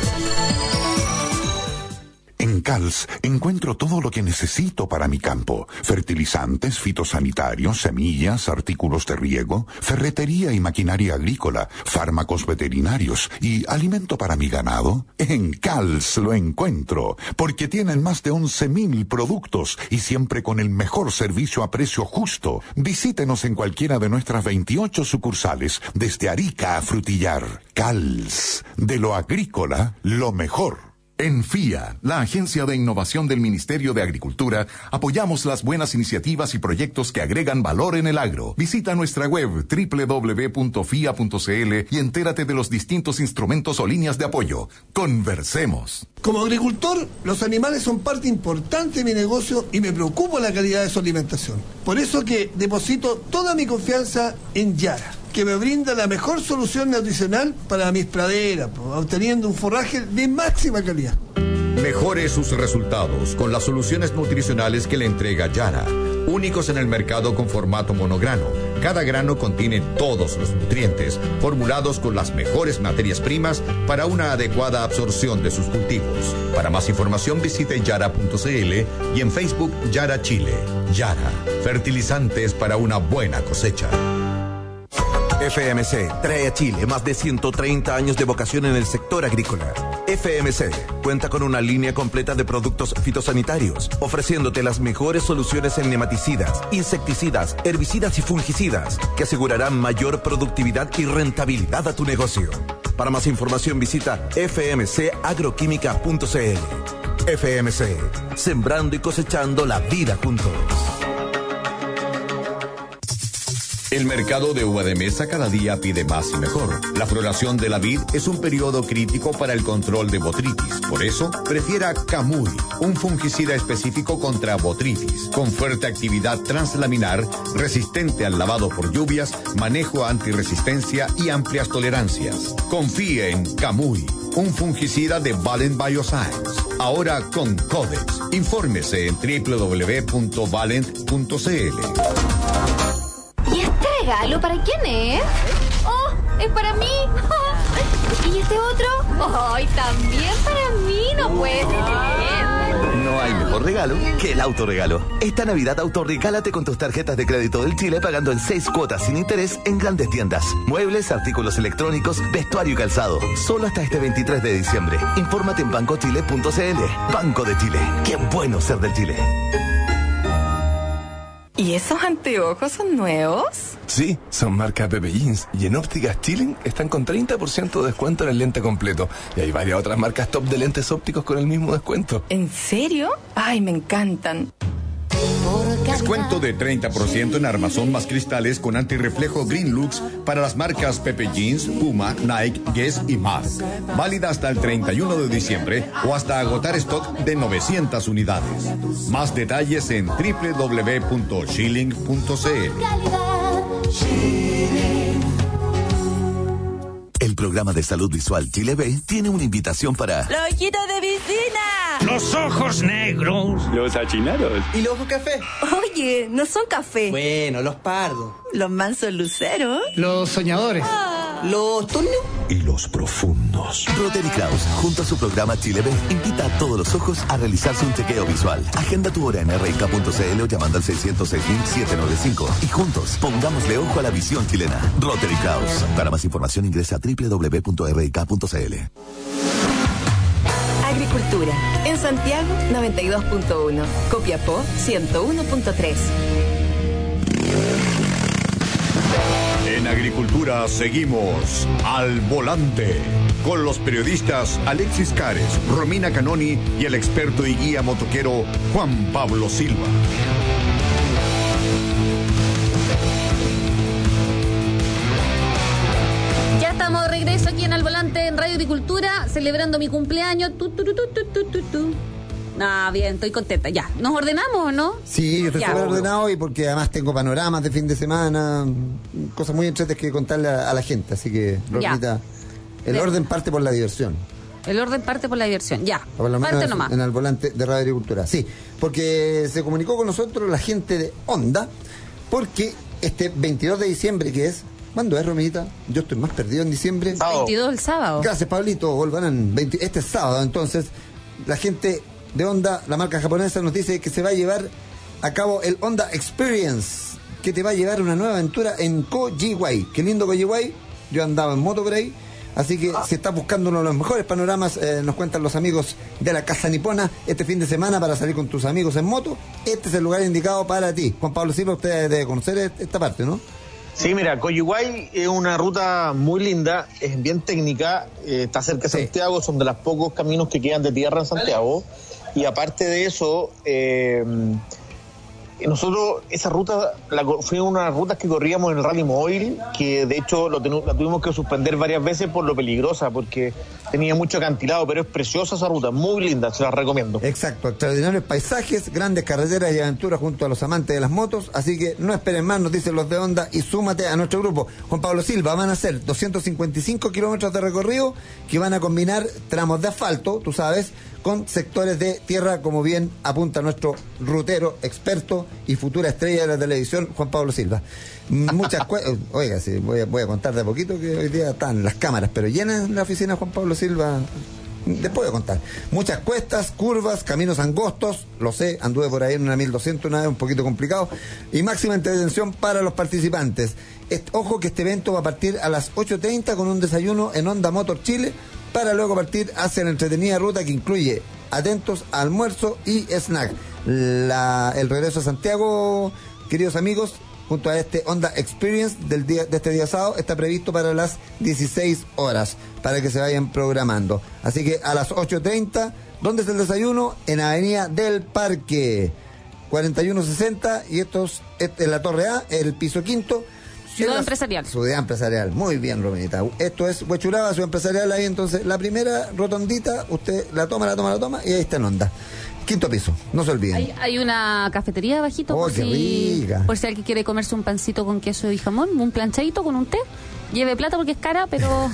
En CALS encuentro todo lo que necesito para mi campo. Fertilizantes, fitosanitarios, semillas, artículos de riego, ferretería y maquinaria agrícola, fármacos veterinarios y alimento para mi ganado. En CALS lo encuentro, porque tienen más de 11,000 productos y siempre con el mejor servicio a precio justo. Visítenos en cualquiera de nuestras 28 sucursales, desde Arica a Frutillar. CALS, de lo agrícola, lo mejor. En FIA, la Agencia de Innovación del Ministerio de Agricultura, apoyamos las buenas iniciativas y proyectos que agregan valor en el agro. Visita nuestra web www.fia.cl y entérate de los distintos instrumentos o líneas de apoyo. Conversemos. Como agricultor, los animales son parte importante de mi negocio y me preocupa la calidad de su alimentación. Por eso que deposito toda mi confianza en Yara, que me brinda la mejor solución nutricional para mis praderas, obteniendo un forraje de máxima calidad. Mejore sus resultados con las soluciones nutricionales que le entrega Yara, únicos en el mercado con formato monograno. Cada grano contiene todos los nutrientes, formulados con las mejores materias primas para una adecuada absorción de sus cultivos. Para más información visite yara.cl y en Facebook Yara Chile. Yara, fertilizantes para una buena cosecha. FMC trae a Chile más de 130 años de vocación en el sector agrícola. FMC cuenta con una línea completa de productos fitosanitarios, ofreciéndote las mejores soluciones en nematicidas, insecticidas, herbicidas y fungicidas, que asegurarán mayor productividad y rentabilidad a tu negocio. Para más información visita fmcagroquímica.cl. FMC, sembrando y cosechando la vida juntos. El mercado de uva de mesa cada día pide más y mejor. La floración de la vid es un periodo crítico para el control de botrytis. Por eso, prefiera Camuy, un fungicida específico contra botrytis, con fuerte actividad translaminar, resistente al lavado por lluvias, manejo antirresistencia y amplias tolerancias. Confíe en Camuy, un fungicida de Valent Bioscience. Ahora con Codex. Infórmese en www.valent.cl. ¿Regalo para quién es? ¡Oh! ¡Es para mí! ¿Y este otro? ¡Ay, también para mí! ¡No puede ser! No hay mejor regalo que el autorregalo. Esta Navidad autorregálate con tus tarjetas de crédito del Chile pagando en 6 cuotas sin interés en grandes tiendas. Muebles, artículos electrónicos, vestuario y calzado. Solo hasta este 23 de diciembre. Infórmate en bancochile.cl. Banco de Chile. ¡Qué bueno ser del Chile! ¿Y esos anteojos son nuevos? Sí, son marca Pepe Jeans. Y en Ópticas Chilling están con 30% de descuento en el lente completo. Y hay varias otras marcas top de lentes ópticos con el mismo descuento. ¿En serio? ¡Ay, me encantan! Descuento de 30% en armazón más cristales con antirreflejo Green Lux para las marcas Pepe Jeans, Puma, Nike, Guess y más. Válida hasta el 31 de diciembre o hasta agotar stock de 900 unidades. Más detalles en www.chilling.cl. El programa de salud visual Chile B tiene una invitación para... ¡Los ojitos de piscina! Los ojos negros. Los achinados. ¿Y los ojos café? Oye, no son café. Bueno, los pardos. Los mansos luceros. Los soñadores. Los turnios. Y los profundos. Rotary Kraus, junto a su programa Chile Ve, invita a todos los ojos a realizarse un chequeo visual. Agenda tu hora en RIK.cl o llamando al 606.795. Y juntos, pongámosle ojo a la visión chilena. Rotary Kraus. Para más información ingresa a www.rik.cl. Agricultura. En Santiago, 92.1. Copiapó, 101.3. En Agricultura seguimos al volante con los periodistas Alexis Cares, Romina Canoni y el experto y guía motoquero Juan Pablo Silva. Ya estamos de regreso aquí en Al Volante en Radio Agricultura, celebrando mi cumpleaños. Bien, estoy contenta. Ya, ¿nos ordenamos o no? Sí, yo estoy súper ordenado y porque además tengo panoramas de fin de semana, cosas muy entretenidas que contarle a la gente. Así que, Romita, el orden parte por la diversión. El orden parte por la diversión, ya. Por lo menos parte nomás. En Al Volante de Radio Agricultura. Sí, porque se comunicó con nosotros la gente de Onda, porque este 22 de diciembre, que es... ¿Cuándo es, Romita? Yo estoy más perdido en diciembre. 22 el sábado. Gracias, Pablito. Volvarán este sábado. Entonces, la gente de Honda, la marca japonesa, nos dice que se va a llevar a cabo el Honda Experience, que te va a llevar una nueva aventura en Kojiwai. Qué lindo Kojiwai. Yo andaba en moto por ahí. Así que si estás buscando uno de los mejores panoramas, nos cuentan los amigos de la Casa Nipona, este fin de semana para salir con tus amigos en moto, este es el lugar indicado para ti. Juan Pablo Silva, usted debe conocer esta parte, ¿no? Sí, mira, Kojiwai es una ruta muy linda, es bien técnica, está cerca de Santiago, son de los pocos caminos que quedan de tierra en Santiago, y aparte de eso, nosotros esa ruta fue una de las rutas que corríamos en el Rally Móvil, que de hecho la tuvimos que suspender varias veces por lo peligrosa, porque tenía mucho acantilado, pero es preciosa esa ruta, muy linda, se la recomiendo. Exacto, extraordinarios paisajes, grandes carreteras y aventuras junto a los amantes de las motos, así que no esperen más, nos dicen los de Honda, y súmate a nuestro grupo. Juan Pablo Silva, van a ser 255 kilómetros de recorrido que van a combinar tramos de asfalto, tú sabes, con sectores de tierra, como bien apunta nuestro rutero, experto y futura estrella de la televisión, Juan Pablo Silva. Muchas oiga, sí, voy a contar de a poquito, que hoy día están las cámaras, pero llenas la oficina de Juan Pablo Silva. Después voy a contar. Muchas cuestas, curvas, caminos angostos, lo sé, anduve por ahí en una 1200 una vez, un poquito complicado, y máxima entretención para los participantes. Ojo que este evento va a partir a las 8:30 con un desayuno en Honda Motor Chile, para luego partir hacia la entretenida ruta que incluye, atentos, almuerzo y snack. El regreso a Santiago, queridos amigos, junto a este Honda Experience de este día sábado, está previsto para las 16 horas, para que se vayan programando. Así que a las 8:30, ¿dónde es el desayuno? En Avenida del Parque, 4160, y esto es la Torre A, el piso quinto. Ciudad Empresarial. Ciudad Empresarial, muy bien, Rominita. Esto es Huechuraba, Ciudad Empresarial, ahí entonces la primera rotondita, usted la toma, y ahí está en Honda. Quinto piso, no se olviden. Hay una cafetería abajito, por si alguien quiere comerse un pancito con queso y jamón, un planchadito con un té. Lleve plata porque es cara, pero...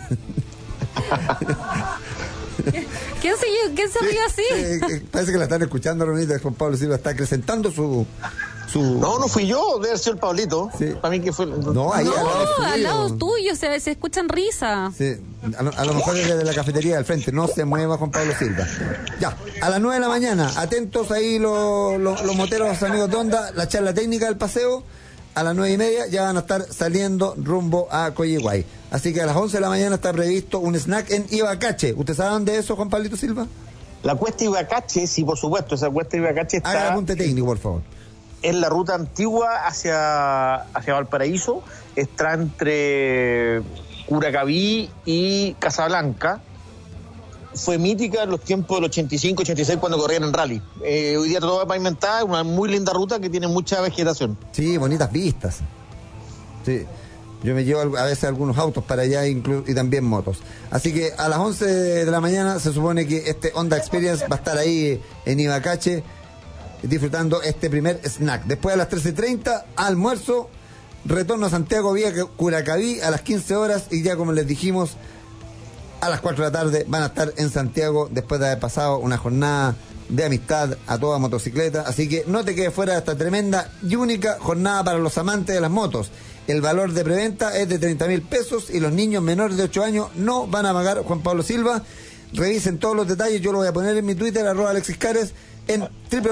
¿Quién se ríe así? Parece que la están escuchando, Rominita. Juan Pablo Silva está acrecentando su... No fui yo, debe ser el Pablito. Sí. Para mí que fue... No, ahí al lado tuyo, se escuchan risas. Sí, a lo mejor es desde la cafetería del frente. No se mueva, Juan Pablo Silva. Ya, a las 9 de la mañana, atentos ahí los moteros amigos de Honda, la charla técnica del paseo. A las 9:30 ya van a estar saliendo rumbo a Kojiwai. Así que a las 11 de la mañana está previsto un snack en Ibacache. ¿Usted sabe dónde es eso, Juan Pablito Silva? La cuesta Ibacache, sí, por supuesto. Esa cuesta Ibacache está... Haga el apunte técnico, por favor. Es la ruta antigua hacia Valparaíso, está entre Curacaví y Casablanca. Fue mítica en los tiempos del 85, 86 cuando corrían en rally. Hoy día todo pavimentada, una muy linda ruta que tiene mucha vegetación. Sí, bonitas vistas. Sí, yo me llevo a veces algunos autos para allá y también motos. Así que a las 11 de la mañana se supone que este Honda Experience va a estar ahí en Ibacache, disfrutando este primer snack. Después a las 13:30, almuerzo, retorno a Santiago vía Curacaví a las 15 horas y ya como les dijimos, a las 4 de la tarde van a estar en Santiago después de haber pasado una jornada de amistad a toda motocicleta. Así que no te quedes fuera de esta tremenda y única jornada para los amantes de las motos. El valor de preventa es de 30.000 pesos y los niños menores de 8 años no van a pagar. Juan Pablo Silva, revisen todos los detalles, yo lo voy a poner en mi Twitter, @AlexisCares, en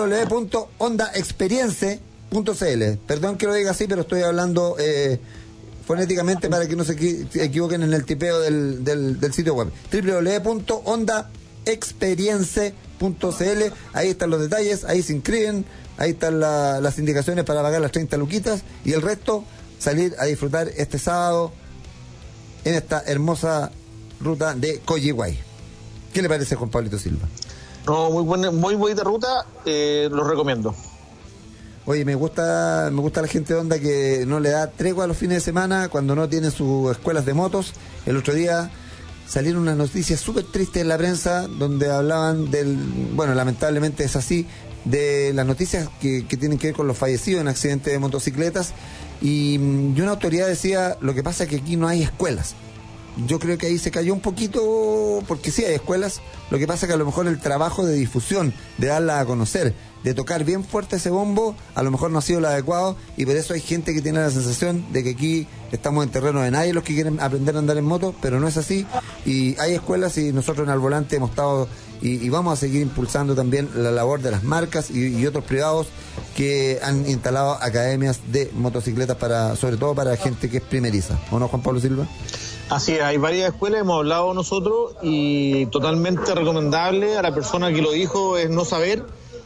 www.hondaexperience.cl. Perdón que lo diga así, pero estoy hablando fonéticamente para que no se equivoquen en el tipeo del sitio web. www.hondaexperience.cl. Ahí están los detalles, ahí se inscriben, ahí están las indicaciones para pagar las 30 luquitas y el resto salir a disfrutar este sábado en esta hermosa ruta de Coyihuay. ¿Qué le parece, Juan Pablito Silva? No, muy bonita ruta, lo recomiendo. Oye, me gusta la gente de Honda que no le da tregua a los fines de semana cuando no tiene sus escuelas de motos. El otro día salieron unas noticias súper tristes en la prensa donde hablaban lamentablemente es así, de las noticias que tienen que ver con los fallecidos en accidentes de motocicletas y una autoridad decía, lo que pasa es que aquí no hay escuelas. Yo creo que ahí se cayó un poquito, porque sí hay escuelas, lo que pasa es que a lo mejor el trabajo de difusión, de darla a conocer, de tocar bien fuerte ese bombo, a lo mejor no ha sido lo adecuado y por eso hay gente que tiene la sensación de que aquí estamos en terreno de nadie los que quieren aprender a andar en moto, pero no es así y hay escuelas y nosotros en Al Volante hemos estado y vamos a seguir impulsando también la labor de las marcas y otros privados que han instalado academias de motocicletas sobre todo para gente que es primeriza, ¿o no, Juan Pablo Silva? Así es, hay varias escuelas, hemos hablado nosotros y totalmente recomendable a la persona que lo dijo es no saber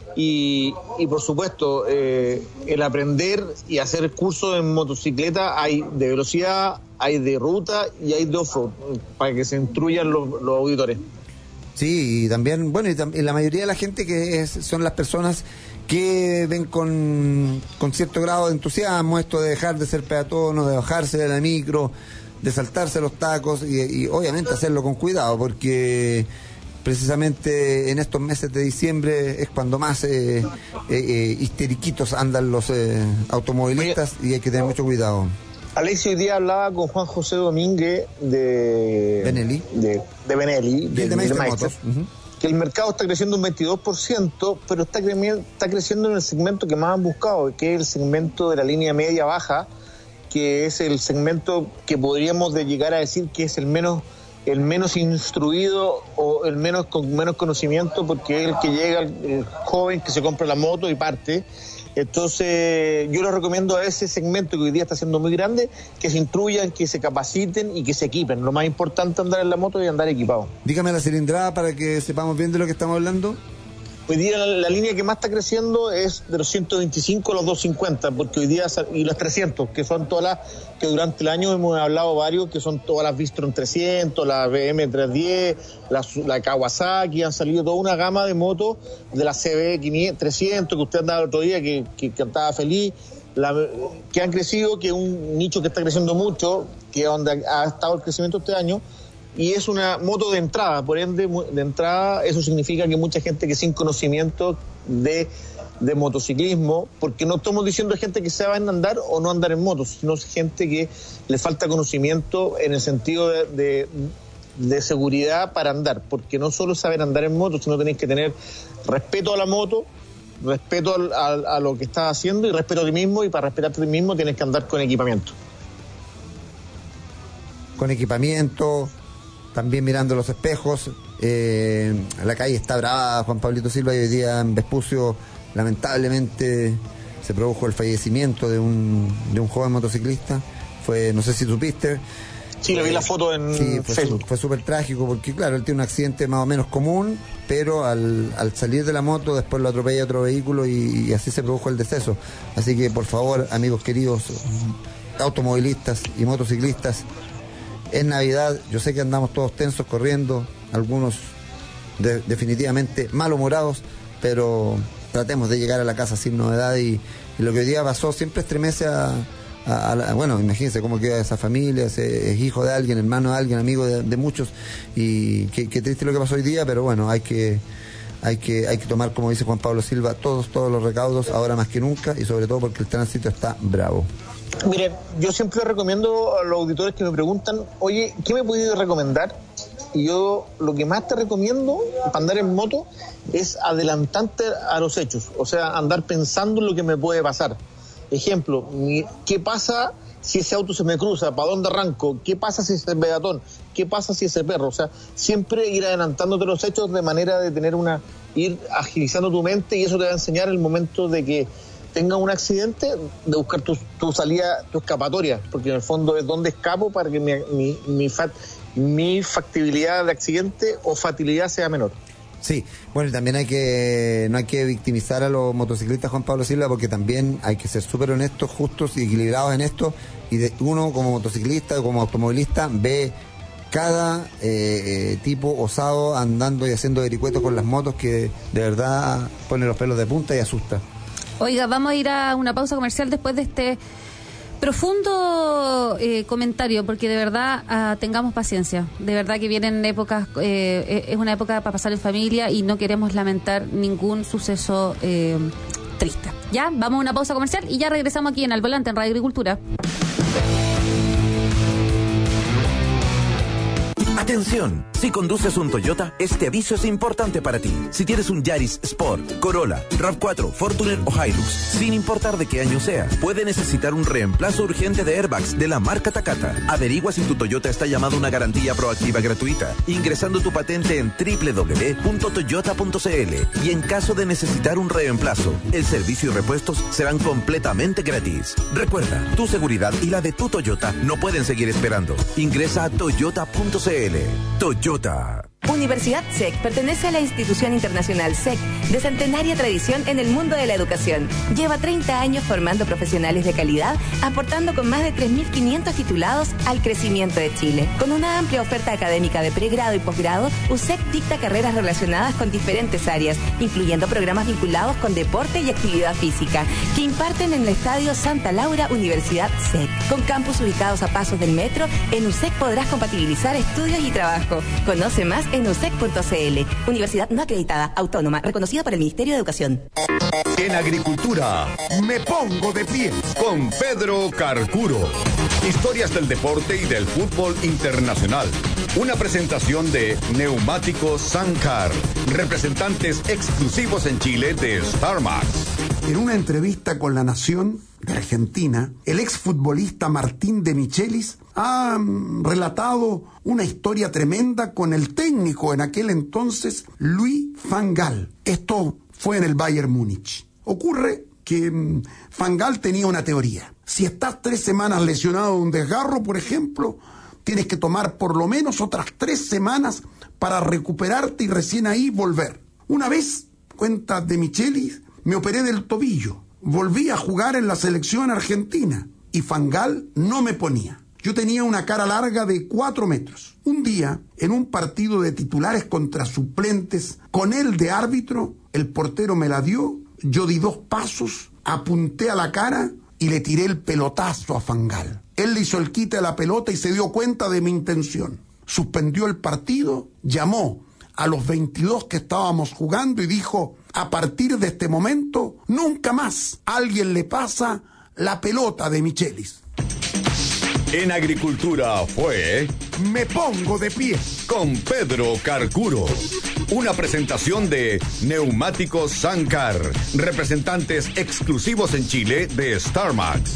y por supuesto el aprender y hacer cursos en motocicleta hay de velocidad, hay de ruta y hay de off-road para que se instruyan los auditores. Sí, y también, y la mayoría de la gente que son las personas que ven con cierto grado de entusiasmo esto de dejar de ser peatón o de bajarse de la micro, de saltarse los tacos y obviamente hacerlo con cuidado porque precisamente en estos meses de diciembre es cuando más histeriquitos andan los automovilistas y hay que tener mucho cuidado. Alexis, hoy día hablaba con Juan José Domínguez de Benelli, de Meister, que el mercado está creciendo un 22%, pero está creciendo en el segmento que más han buscado, que es el segmento de la línea media-baja, que es el segmento que podríamos llegar a decir que es el menos instruido o con menos conocimiento, porque es el que llega el joven que se compra la moto y parte. Entonces yo les recomiendo a ese segmento que hoy día está siendo muy grande, que se instruyan, que se capaciten y que se equipen. Lo más importante es andar en la moto y andar equipado. Dígame la cilindrada para que sepamos bien de lo que estamos hablando. Hoy día la línea que más está creciendo es de los 125 a los 250, porque hoy día, y los 300, que son todas las que durante el año hemos hablado varios, que son todas las Vistron 300, la BM 310, la Kawasaki, han salido toda una gama de motos, de la CB 300, que usted andaba el otro día, que estaba feliz, que han crecido, que es un nicho que está creciendo mucho, que es donde ha estado el crecimiento este año. Y es una moto de entrada, por ende, de entrada, eso significa que mucha gente que sin conocimiento de motociclismo, porque no estamos diciendo gente que se va a andar o no andar en motos, sino gente que le falta conocimiento en el sentido de seguridad para andar, porque no solo saber andar en moto, sino tenés que tener respeto a la moto, respeto a lo que estás haciendo y respeto a ti mismo, y para respetarte a ti mismo tienes que andar con equipamiento. Con equipamiento, también mirando los espejos. La calle está brava, Juan Pablito Silva, y hoy día en Vespucio lamentablemente se produjo el fallecimiento de un joven motociclista. No sé si supiste. Sí, le vi la foto en Facebook. Fue súper trágico porque, claro, él tiene un accidente más o menos común, pero al salir de la moto después lo atropella otro vehículo y así se produjo el deceso. Así que, por favor, amigos queridos, automovilistas y motociclistas, en Navidad yo sé que andamos todos tensos, corriendo, algunos definitivamente malhumorados, pero tratemos de llegar a la casa sin novedad y lo que hoy día pasó siempre estremece bueno, imagínense cómo queda esa familia, es hijo de alguien, hermano de alguien, amigo de muchos, y qué triste lo que pasó hoy día, pero bueno, hay que tomar, como dice Juan Pablo Silva, todos los recaudos ahora más que nunca, y sobre todo porque el tránsito está bravo. Mire, yo siempre recomiendo a los auditores que me preguntan, oye, ¿qué me puedes recomendar? Y yo lo que más te recomiendo para andar en moto es adelantarte a los hechos, o sea, andar pensando en lo que me puede pasar. Ejemplo, ¿qué pasa si ese auto se me cruza? ¿Para dónde arranco? ¿Qué pasa si ese peatón? ¿Qué pasa si ese perro? O sea, siempre ir adelantándote los hechos de manera de tener ir agilizando tu mente, y eso te va a enseñar el momento de que tenga un accidente, de buscar tu salida, tu escapatoria, porque en el fondo es donde escapo para que mi factibilidad de accidente o fatalidad sea menor. Sí, bueno, y también no hay que victimizar a los motociclistas, Juan Pablo Silva, porque también hay que ser súper honestos, justos y equilibrados en esto, y uno como motociclista, como automovilista, ve cada tipo osado andando y haciendo vericuetos con las motos que de verdad pone los pelos de punta y asusta. Oiga, vamos a ir a una pausa comercial después de este profundo comentario, porque de verdad tengamos paciencia. De verdad que vienen épocas, es una época para pasar en familia y no queremos lamentar ningún suceso triste. Ya, vamos a una pausa comercial y ya regresamos aquí en Al Volante, en Radio Agricultura. Atención, si conduces un Toyota, este aviso es importante para ti. Si tienes un Yaris Sport, Corolla, RAV4, Fortuner o Hilux, sin importar de qué año sea, puede necesitar un reemplazo urgente de airbags de la marca Takata. Averigua si tu Toyota está llamado a una garantía proactiva gratuita, ingresando tu patente en www.toyota.cl. Y en caso de necesitar un reemplazo, el servicio y repuestos serán completamente gratis. Recuerda, tu seguridad y la de tu Toyota no pueden seguir esperando. Ingresa a toyota.cl. Toyota. Universidad SEC pertenece a la institución internacional SEC, de centenaria tradición en el mundo de la educación. Lleva 30 años formando profesionales de calidad, aportando con más de 3.500 titulados al crecimiento de Chile. Con una amplia oferta académica de pregrado y posgrado, USEC dicta carreras relacionadas con diferentes áreas, incluyendo programas vinculados con deporte y actividad física, que imparten en el Estadio Santa Laura Universidad SEC. Con campus ubicados a pasos del metro, en USEC podrás compatibilizar estudios y trabajo. Conoce más en usec.cl. Universidad no acreditada, autónoma, reconocida por el Ministerio de Educación. En Agricultura, me pongo de pie con Pedro Carcuro. Historias del deporte y del fútbol internacional. Una presentación de Neumáticos Sancar, representantes exclusivos en Chile de StarMax. En una entrevista con La Nación de Argentina, el exfutbolista Martín de Michelis ha relatado una historia tremenda con el técnico en aquel entonces, Louis van Gaal. Esto fue en el Bayern Múnich. Ocurre que Van Gaal tenía una teoría. Si estás 3 semanas lesionado de un desgarro, por ejemplo, tienes que tomar por lo menos otras 3 semanas para recuperarte y recién ahí volver. Una vez, cuenta de Michelis, me operé del tobillo. Volví a jugar en la selección argentina y Van Gaal no me ponía. Yo tenía una cara larga de 4 metros. Un día, en un partido de titulares contra suplentes, con él de árbitro, el portero me la dio, yo di 2 pasos, apunté a la cara y le tiré el pelotazo a Van Gaal. Él le hizo el quite a la pelota y se dio cuenta de mi intención. Suspendió el partido, llamó a los 22 que estábamos jugando y dijo: a partir de este momento, nunca más alguien le pasa la pelota de Michelis. En Agricultura fue Me Pongo de Pie con Pedro Carcuro. Una presentación de Neumáticos Sancar, representantes exclusivos en Chile de StarMax.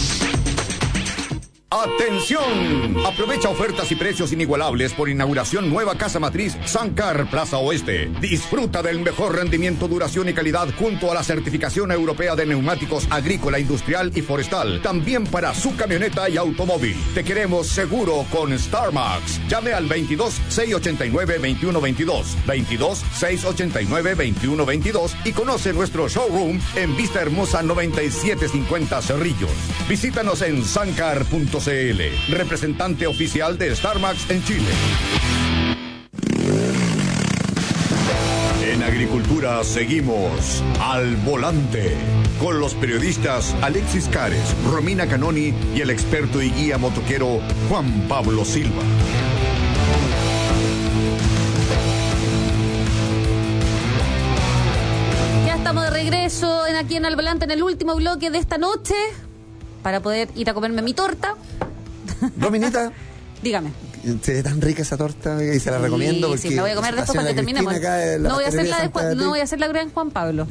¡Atención! Aprovecha ofertas y precios inigualables por inauguración nueva casa matriz Sancar Plaza Oeste. Disfruta del mejor rendimiento, duración y calidad junto a la certificación europea de neumáticos agrícola, industrial y forestal. También para su camioneta y automóvil. Te queremos seguro con StarMax. Llame al 22-689-2122. 22-689-2122 y conoce nuestro showroom en Vista Hermosa 9750 Cerrillos. Visítanos en sancar.cl, representante oficial de StarMax en Chile. En Agricultura seguimos al volante con los periodistas Alexis Cares, Romina Canoni y el experto y guía motoquero Juan Pablo Silva. Ya estamos de regreso aquí en Al Volante, en el último bloque de esta noche, para poder ir a comerme mi torta. Rominita, Dígame. Se ve tan rica esa torta y se la recomiendo porque sí, la voy a comer después cuando terminemos. No voy a hacer la gran Juan Pablo.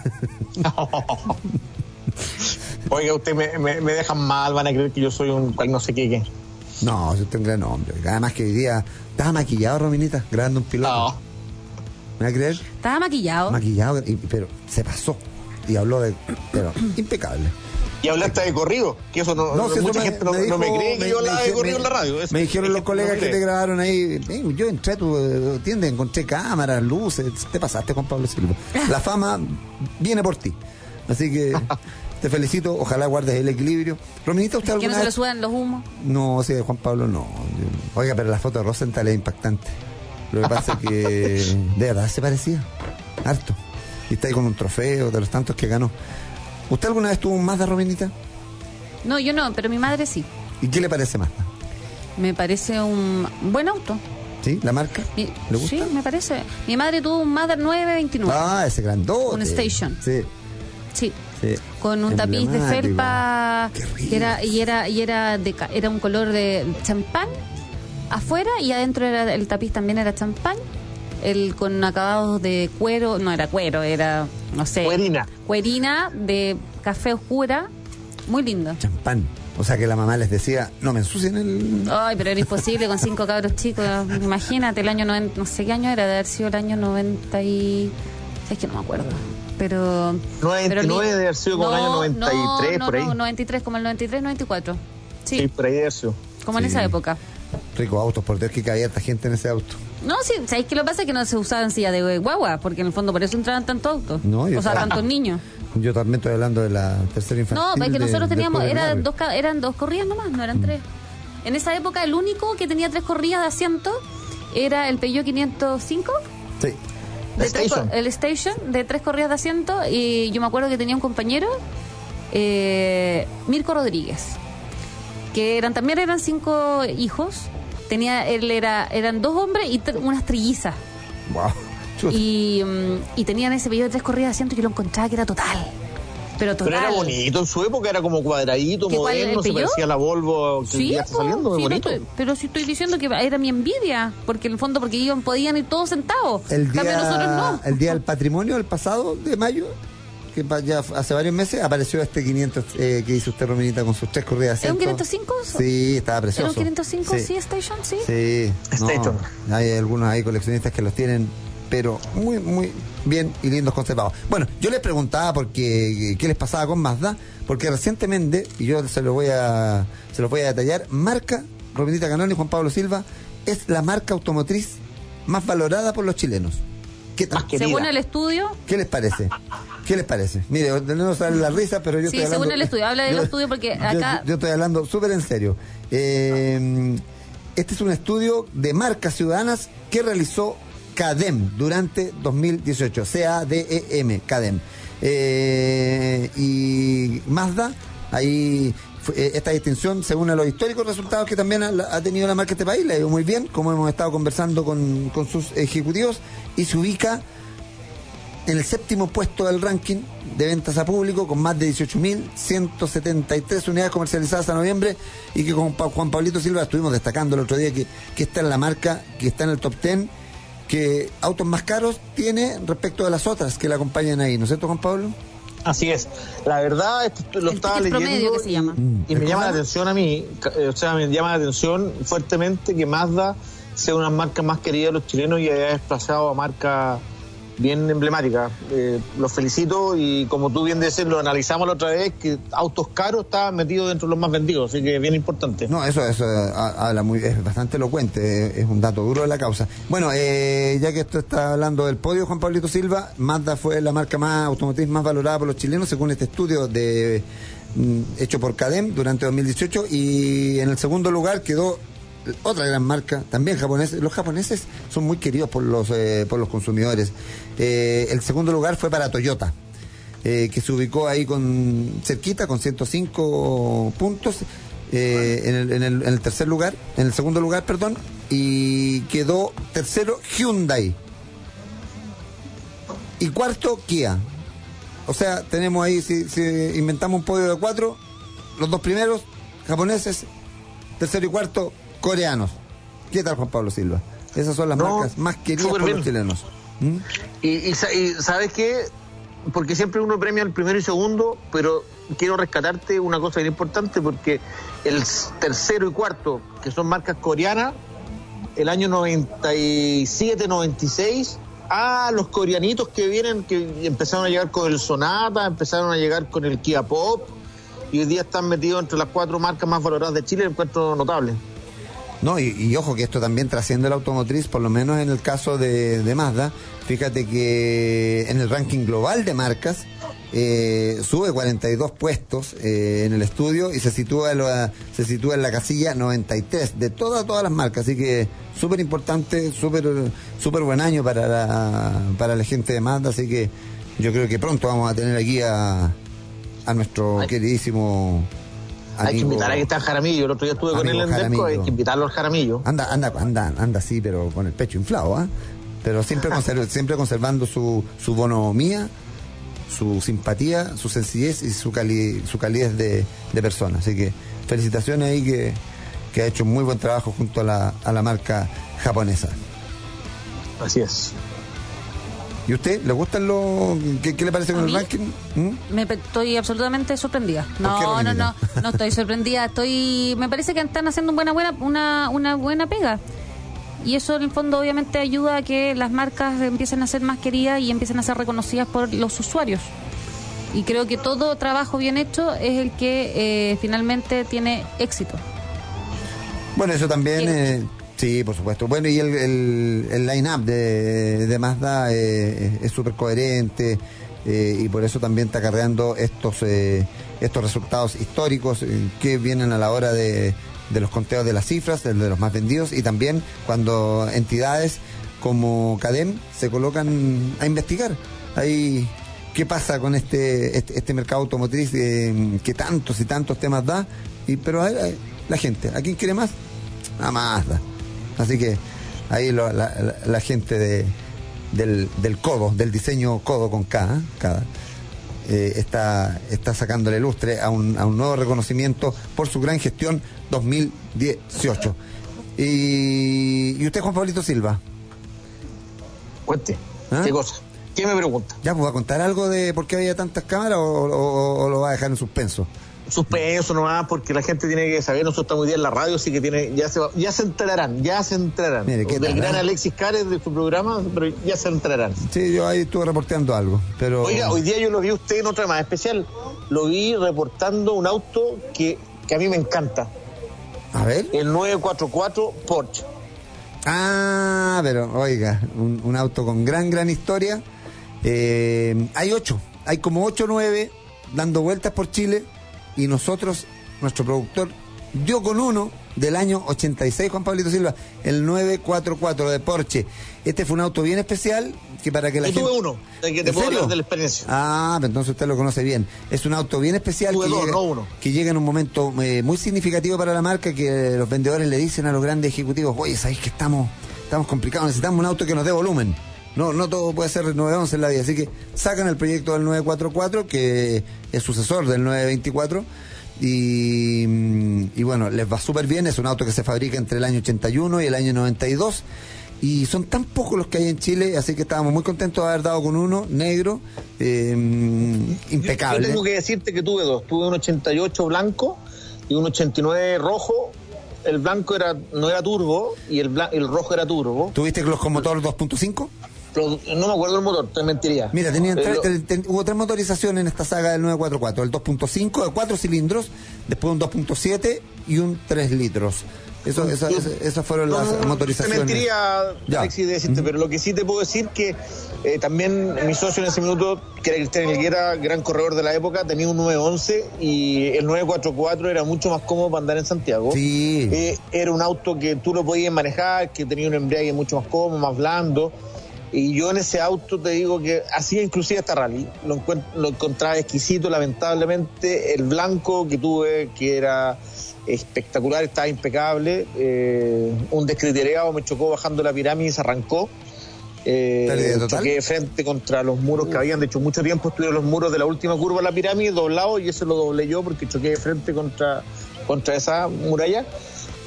Oiga, usted me dejan mal, van a creer que yo soy un cual no sé qué. No, yo tengo un gran hombre. Además que hoy día estaba maquillado, Rominita, grabando un piloto. No. ¿Me va a creer? Estaba maquillado. Maquillado, pero se pasó. Y habló pero impecable. Y hablaste de corrido, que eso mucha gente no me cree que yo hablaba de corrido en la radio. Me dijeron los colegas que te grabaron ahí, yo entré a tu tienda, encontré cámaras, luces, te pasaste, Juan Pablo Silva. La fama viene por ti. Así que te felicito, ojalá guardes el equilibrio. Rominita, ¿usted alguna vez? ¿Que no se le suban los humos? No, sí, Juan Pablo no. Oiga, pero la foto de Rosenthal es impactante. Lo que pasa es que de verdad se parecía, harto. Y está ahí con un trofeo de los tantos que ganó. ¿Usted alguna vez tuvo un Mazda, Rominita? No, yo no, pero mi madre sí. ¿Y qué le parece Mazda? Me parece un buen auto. ¿Sí? ¿La marca? ¿Le gusta? Sí, me parece. Mi madre tuvo un Mazda 929. Ah, ese grandote. Un Station. Sí. Sí. Con un tapiz de felpa que era un color de champán afuera y adentro el tapiz también era champán. Con acabados de cuero, no era cuero, era, no sé. Cuerina de café oscura, muy lindo. Champán. O sea que la mamá les decía, no me ensucien el... Ay, pero era imposible con 5 cabros chicos. Imagínate, el año 90, no sé qué año era, de haber sido el año 90 y... Es que no me acuerdo. Pero... 99 debe haber sido como el año 93, por ahí. No, 93, como el 93, 94. Sí, por ahí debe ser. Como en esa época. Rico autos, por Dios que cabía harta gente en ese auto. No, sí, ¿sabéis qué lo que pasa? Es que no se usaban silla de guagua, porque en el fondo por eso entraban tantos autos. No, tantos niños. Yo también estoy hablando de la tercera infantil. No, es que nosotros teníamos, eran dos corridas nomás, no eran tres. En esa época el único que tenía 3 corridas de asiento era el Peugeot 505. Sí. El Station, de 3 corridas de asiento. Y yo me acuerdo que tenía un compañero, Mirko Rodríguez, que también eran 5 hijos. Eran 2 hombres y unas trillizas. Wow. Y tenían ese Peugeot de 3 corridas de asiento y yo lo encontraba que era total. Pero era bonito, en su época era como cuadradito, moderno, se parecía a la Volvo que ya está saliendo, muy bonito. Pero sí estoy diciendo que era mi envidia, porque en el fondo porque podían ir todos sentados. Nosotros no. El día del patrimonio, el pasado de mayo, que ya hace varios meses, apareció este 500 que hizo usted, Rominita, con sus 3 corridas de asiento. ¿Es un 505? Sí, estaba precioso. ¿Era un 505? Sí, Station, sí. Sí, Station. Hay algunos ahí coleccionistas que los tienen, pero muy, muy bien y lindos conservados. Bueno, yo les preguntaba qué les pasaba con Mazda, porque recientemente, y yo se los voy a detallar, marca, Rominita Canoni y Juan Pablo Silva, es la marca automotriz más valorada por los chilenos. ¿Qué tal? Según el estudio. ¿Qué les parece? Mire, no sale la risa, pero yo estoy hablando... Sí, según el estudio. Habla del estudio porque acá... Yo estoy hablando súper en serio. Este es un estudio de marcas ciudadanas que realizó CADEM durante 2018. CADEM, CADEM. Y Mazda, ahí esta distinción, según los históricos resultados que también ha tenido la marca este país, le ha ido muy bien, como hemos estado conversando con sus ejecutivos, y se ubica en el 7º puesto del ranking de ventas a público, con más de 18.173 unidades comercializadas a noviembre, y que con Juan Pablito Silva estuvimos destacando el otro día que esta es la marca que está en el top 10, que autos más caros tiene respecto de las otras que la acompañan ahí, ¿no es cierto, Juan Pablo? Así es. La verdad, esto lo estaba leyendo que se llama. Y me llama la atención a mí, me llama la atención fuertemente que Mazda sea una marca más querida de los chilenos y haya desplazado a marca bien emblemática. Los felicito y como tú bien decías, lo analizamos la otra vez, que autos caros estaban metidos dentro de los más vendidos, así que es bien importante. No, eso habla es bastante elocuente, es un dato duro de la causa. Bueno, ya que esto está hablando del podio, Juan Pablito Silva, Mazda fue la marca más automotriz más valorada por los chilenos, según este estudio hecho por CADEM durante 2018, y en el segundo lugar quedó otra gran marca, también japonesa. Los japoneses son muy queridos por los consumidores. El segundo lugar fue para Toyota, que se ubicó ahí cerquita, con 105 puntos. En el segundo lugar, y quedó tercero Hyundai. Y cuarto, Kia. O sea, tenemos ahí, si inventamos un podio de 4, los 2 primeros, japoneses, tercero y cuarto, coreanos. ¿Qué tal, Juan Pablo Silva? Esas son las marcas más queridas por los chilenos. Y ¿sabes qué? Porque siempre uno premia el primero y segundo, pero quiero rescatarte una cosa bien importante, porque el tercero y cuarto, que son marcas coreanas, el año 97, 96, los coreanitos que vienen, que empezaron a llegar con el Sonata, empezaron a llegar con el Kia Pop, y hoy día están metidos entre las 4 marcas más valoradas de Chile, encuentro notable. No, y ojo que esto también trasciende la automotriz, por lo menos en el caso de Mazda. Fíjate que en el ranking global de marcas sube 42 puestos en el estudio y se sitúa en la casilla 93 de todas las marcas. Así que súper importante, súper buen año para la gente de Mazda. Así que yo creo que pronto vamos a tener aquí a nuestro queridísimo... Hay que invitar a que está en Jaramillo. El otro día estuve con él en Delco, hay que invitarlo al Jaramillo. Anda así, pero con el pecho inflado, pero siempre conservando su bonomía, su simpatía, su sencillez y su calidez de persona. Así que felicitaciones ahí que ha hecho muy buen trabajo junto a la marca japonesa. Así es. ¿Y usted? ¿Le gustan qué le parece con el ranking? Estoy absolutamente sorprendida. No estoy sorprendida. Me parece que están haciendo una buena pega. Y eso en el fondo obviamente ayuda a que las marcas empiecen a ser más queridas y empiecen a ser reconocidas por los usuarios. Y creo que todo trabajo bien hecho es el que finalmente tiene éxito. Bueno, eso también... Sí, por supuesto. Bueno, y el line-up de Mazda es súper coherente y por eso también está acarreando estos resultados históricos que vienen a la hora de los conteos de las cifras, de los más vendidos, y también cuando entidades como CADEM se colocan a investigar. Ahí, ¿qué pasa con este mercado automotriz que tantos y tantos temas da? Pero la gente, ¿a quién quiere más? A Mazda. Así que ahí la gente del codo, del diseño codo con K, está sacándole lustre a un nuevo reconocimiento por su gran gestión 2018. ¿Y usted, Juan Pablito Silva? Cuente. ¿Qué cosa? ¿Qué me pregunta? ¿Ya va a contar algo de por qué había tantas cámaras o lo va a dejar en suspenso? Suspenso nomás, porque la gente tiene que saber, nosotros estamos hoy día en la radio, así que ya se enterarán. Mire, del gran Alexis Cárez de su programa, pero ya se enterarán. Sí, yo ahí estuve reporteando algo, pero... Oiga, hoy día yo lo vi a usted en otra más especial, lo vi reportando un auto que a mí me encanta. A ver. El 944 Porsche. Pero oiga, un auto con gran historia. Hay como 8 o 9 dando vueltas por Chile. Y nuestro productor, dio con uno del año 86, Juan Pablito Silva, el 944 de Porsche. Este fue un auto bien especial, que para que la gente... Yo tuve uno, que te puedo hablar de la experiencia. Pero entonces usted lo conoce bien. Es un auto bien especial que llega en un momento muy significativo para la marca, que los vendedores le dicen a los grandes ejecutivos, oye, ¿sabéis que estamos complicados? Necesitamos un auto que nos dé volumen. No todo puede ser 911 en la vida, así que sacan el proyecto del 944, que es sucesor del 924, y bueno, les va súper bien. Es un auto que se fabrica entre el año 81 y el año 92, y son tan pocos los que hay en Chile, así que estábamos muy contentos de haber dado con uno, negro, impecable. Yo tengo que decirte que tuve dos, tuve un 88 blanco y un 89 rojo. El blanco no era turbo y el rojo era turbo. ¿Tuviste los con motor 2.5? No me acuerdo el motor, te mentiría. Mira, hubo 3 motorizaciones en esta saga del 944. El 2.5 de 4 cilindros, después un 2.7 y un 3 litros. Esas fueron las motorizaciones. Te mentiría, Alexis, de decirte, pero lo que sí te puedo decir que también mi socio en ese minuto, que era Cristian Elguera, gran corredor de la época, tenía un 911 y el 944 era mucho más cómodo para andar en Santiago. Sí. Era un auto que tú lo podías manejar, que tenía un embrague mucho más cómodo, más blando. Y yo en ese auto te digo que hacía inclusive hasta rally. Lo encontraba exquisito. Lamentablemente el blanco que tuve, que era espectacular, estaba impecable. Un descriteriado me chocó bajando la pirámide y se arrancó. Choqué de frente contra los muros que habían. De hecho, mucho tiempo estuvieron los muros de la última curva de la pirámide doblados, y eso lo doblé yo porque choqué de frente contra esa muralla.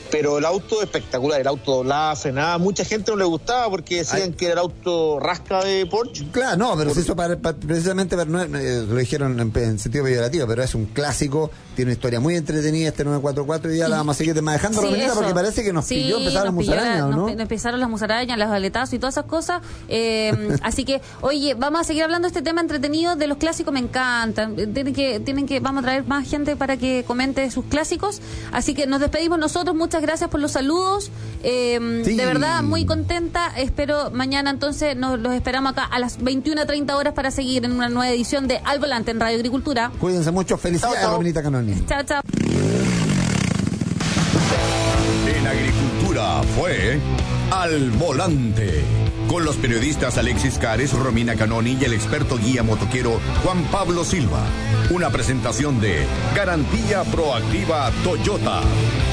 Pero el auto espectacular, el auto doblaba, frenaba, mucha gente no le gustaba porque decían que era el auto rasca de Porsche. Claro, no, pero se hizo precisamente, lo dijeron en sentido peyorativo, pero es un clásico, tiene una historia muy entretenida este 944 y ya la vamos a seguir manejando, Rominita, porque parece que nos pilló empezar las musarañas, ¿no? Nos empezaron las musarañas, los aletazos y todas esas cosas, así que, oye, vamos a seguir hablando de este tema entretenido, de los clásicos me encantan, vamos a traer más gente para que comente sus clásicos, así que nos despedimos nosotros, muchas gracias por los saludos, de verdad muy contenta, espero mañana entonces los esperamos acá a las 21:30 horas para seguir en una nueva edición de Al Volante en Radio Agricultura. Cuídense mucho, felicidades, Rominita Canoni. Chao, chao. En Agricultura fue Al Volante, con los periodistas Alexis Cares, Romina Canoni y el experto guía motoquero Juan Pablo Silva. Una presentación de Garantía Proactiva Toyota.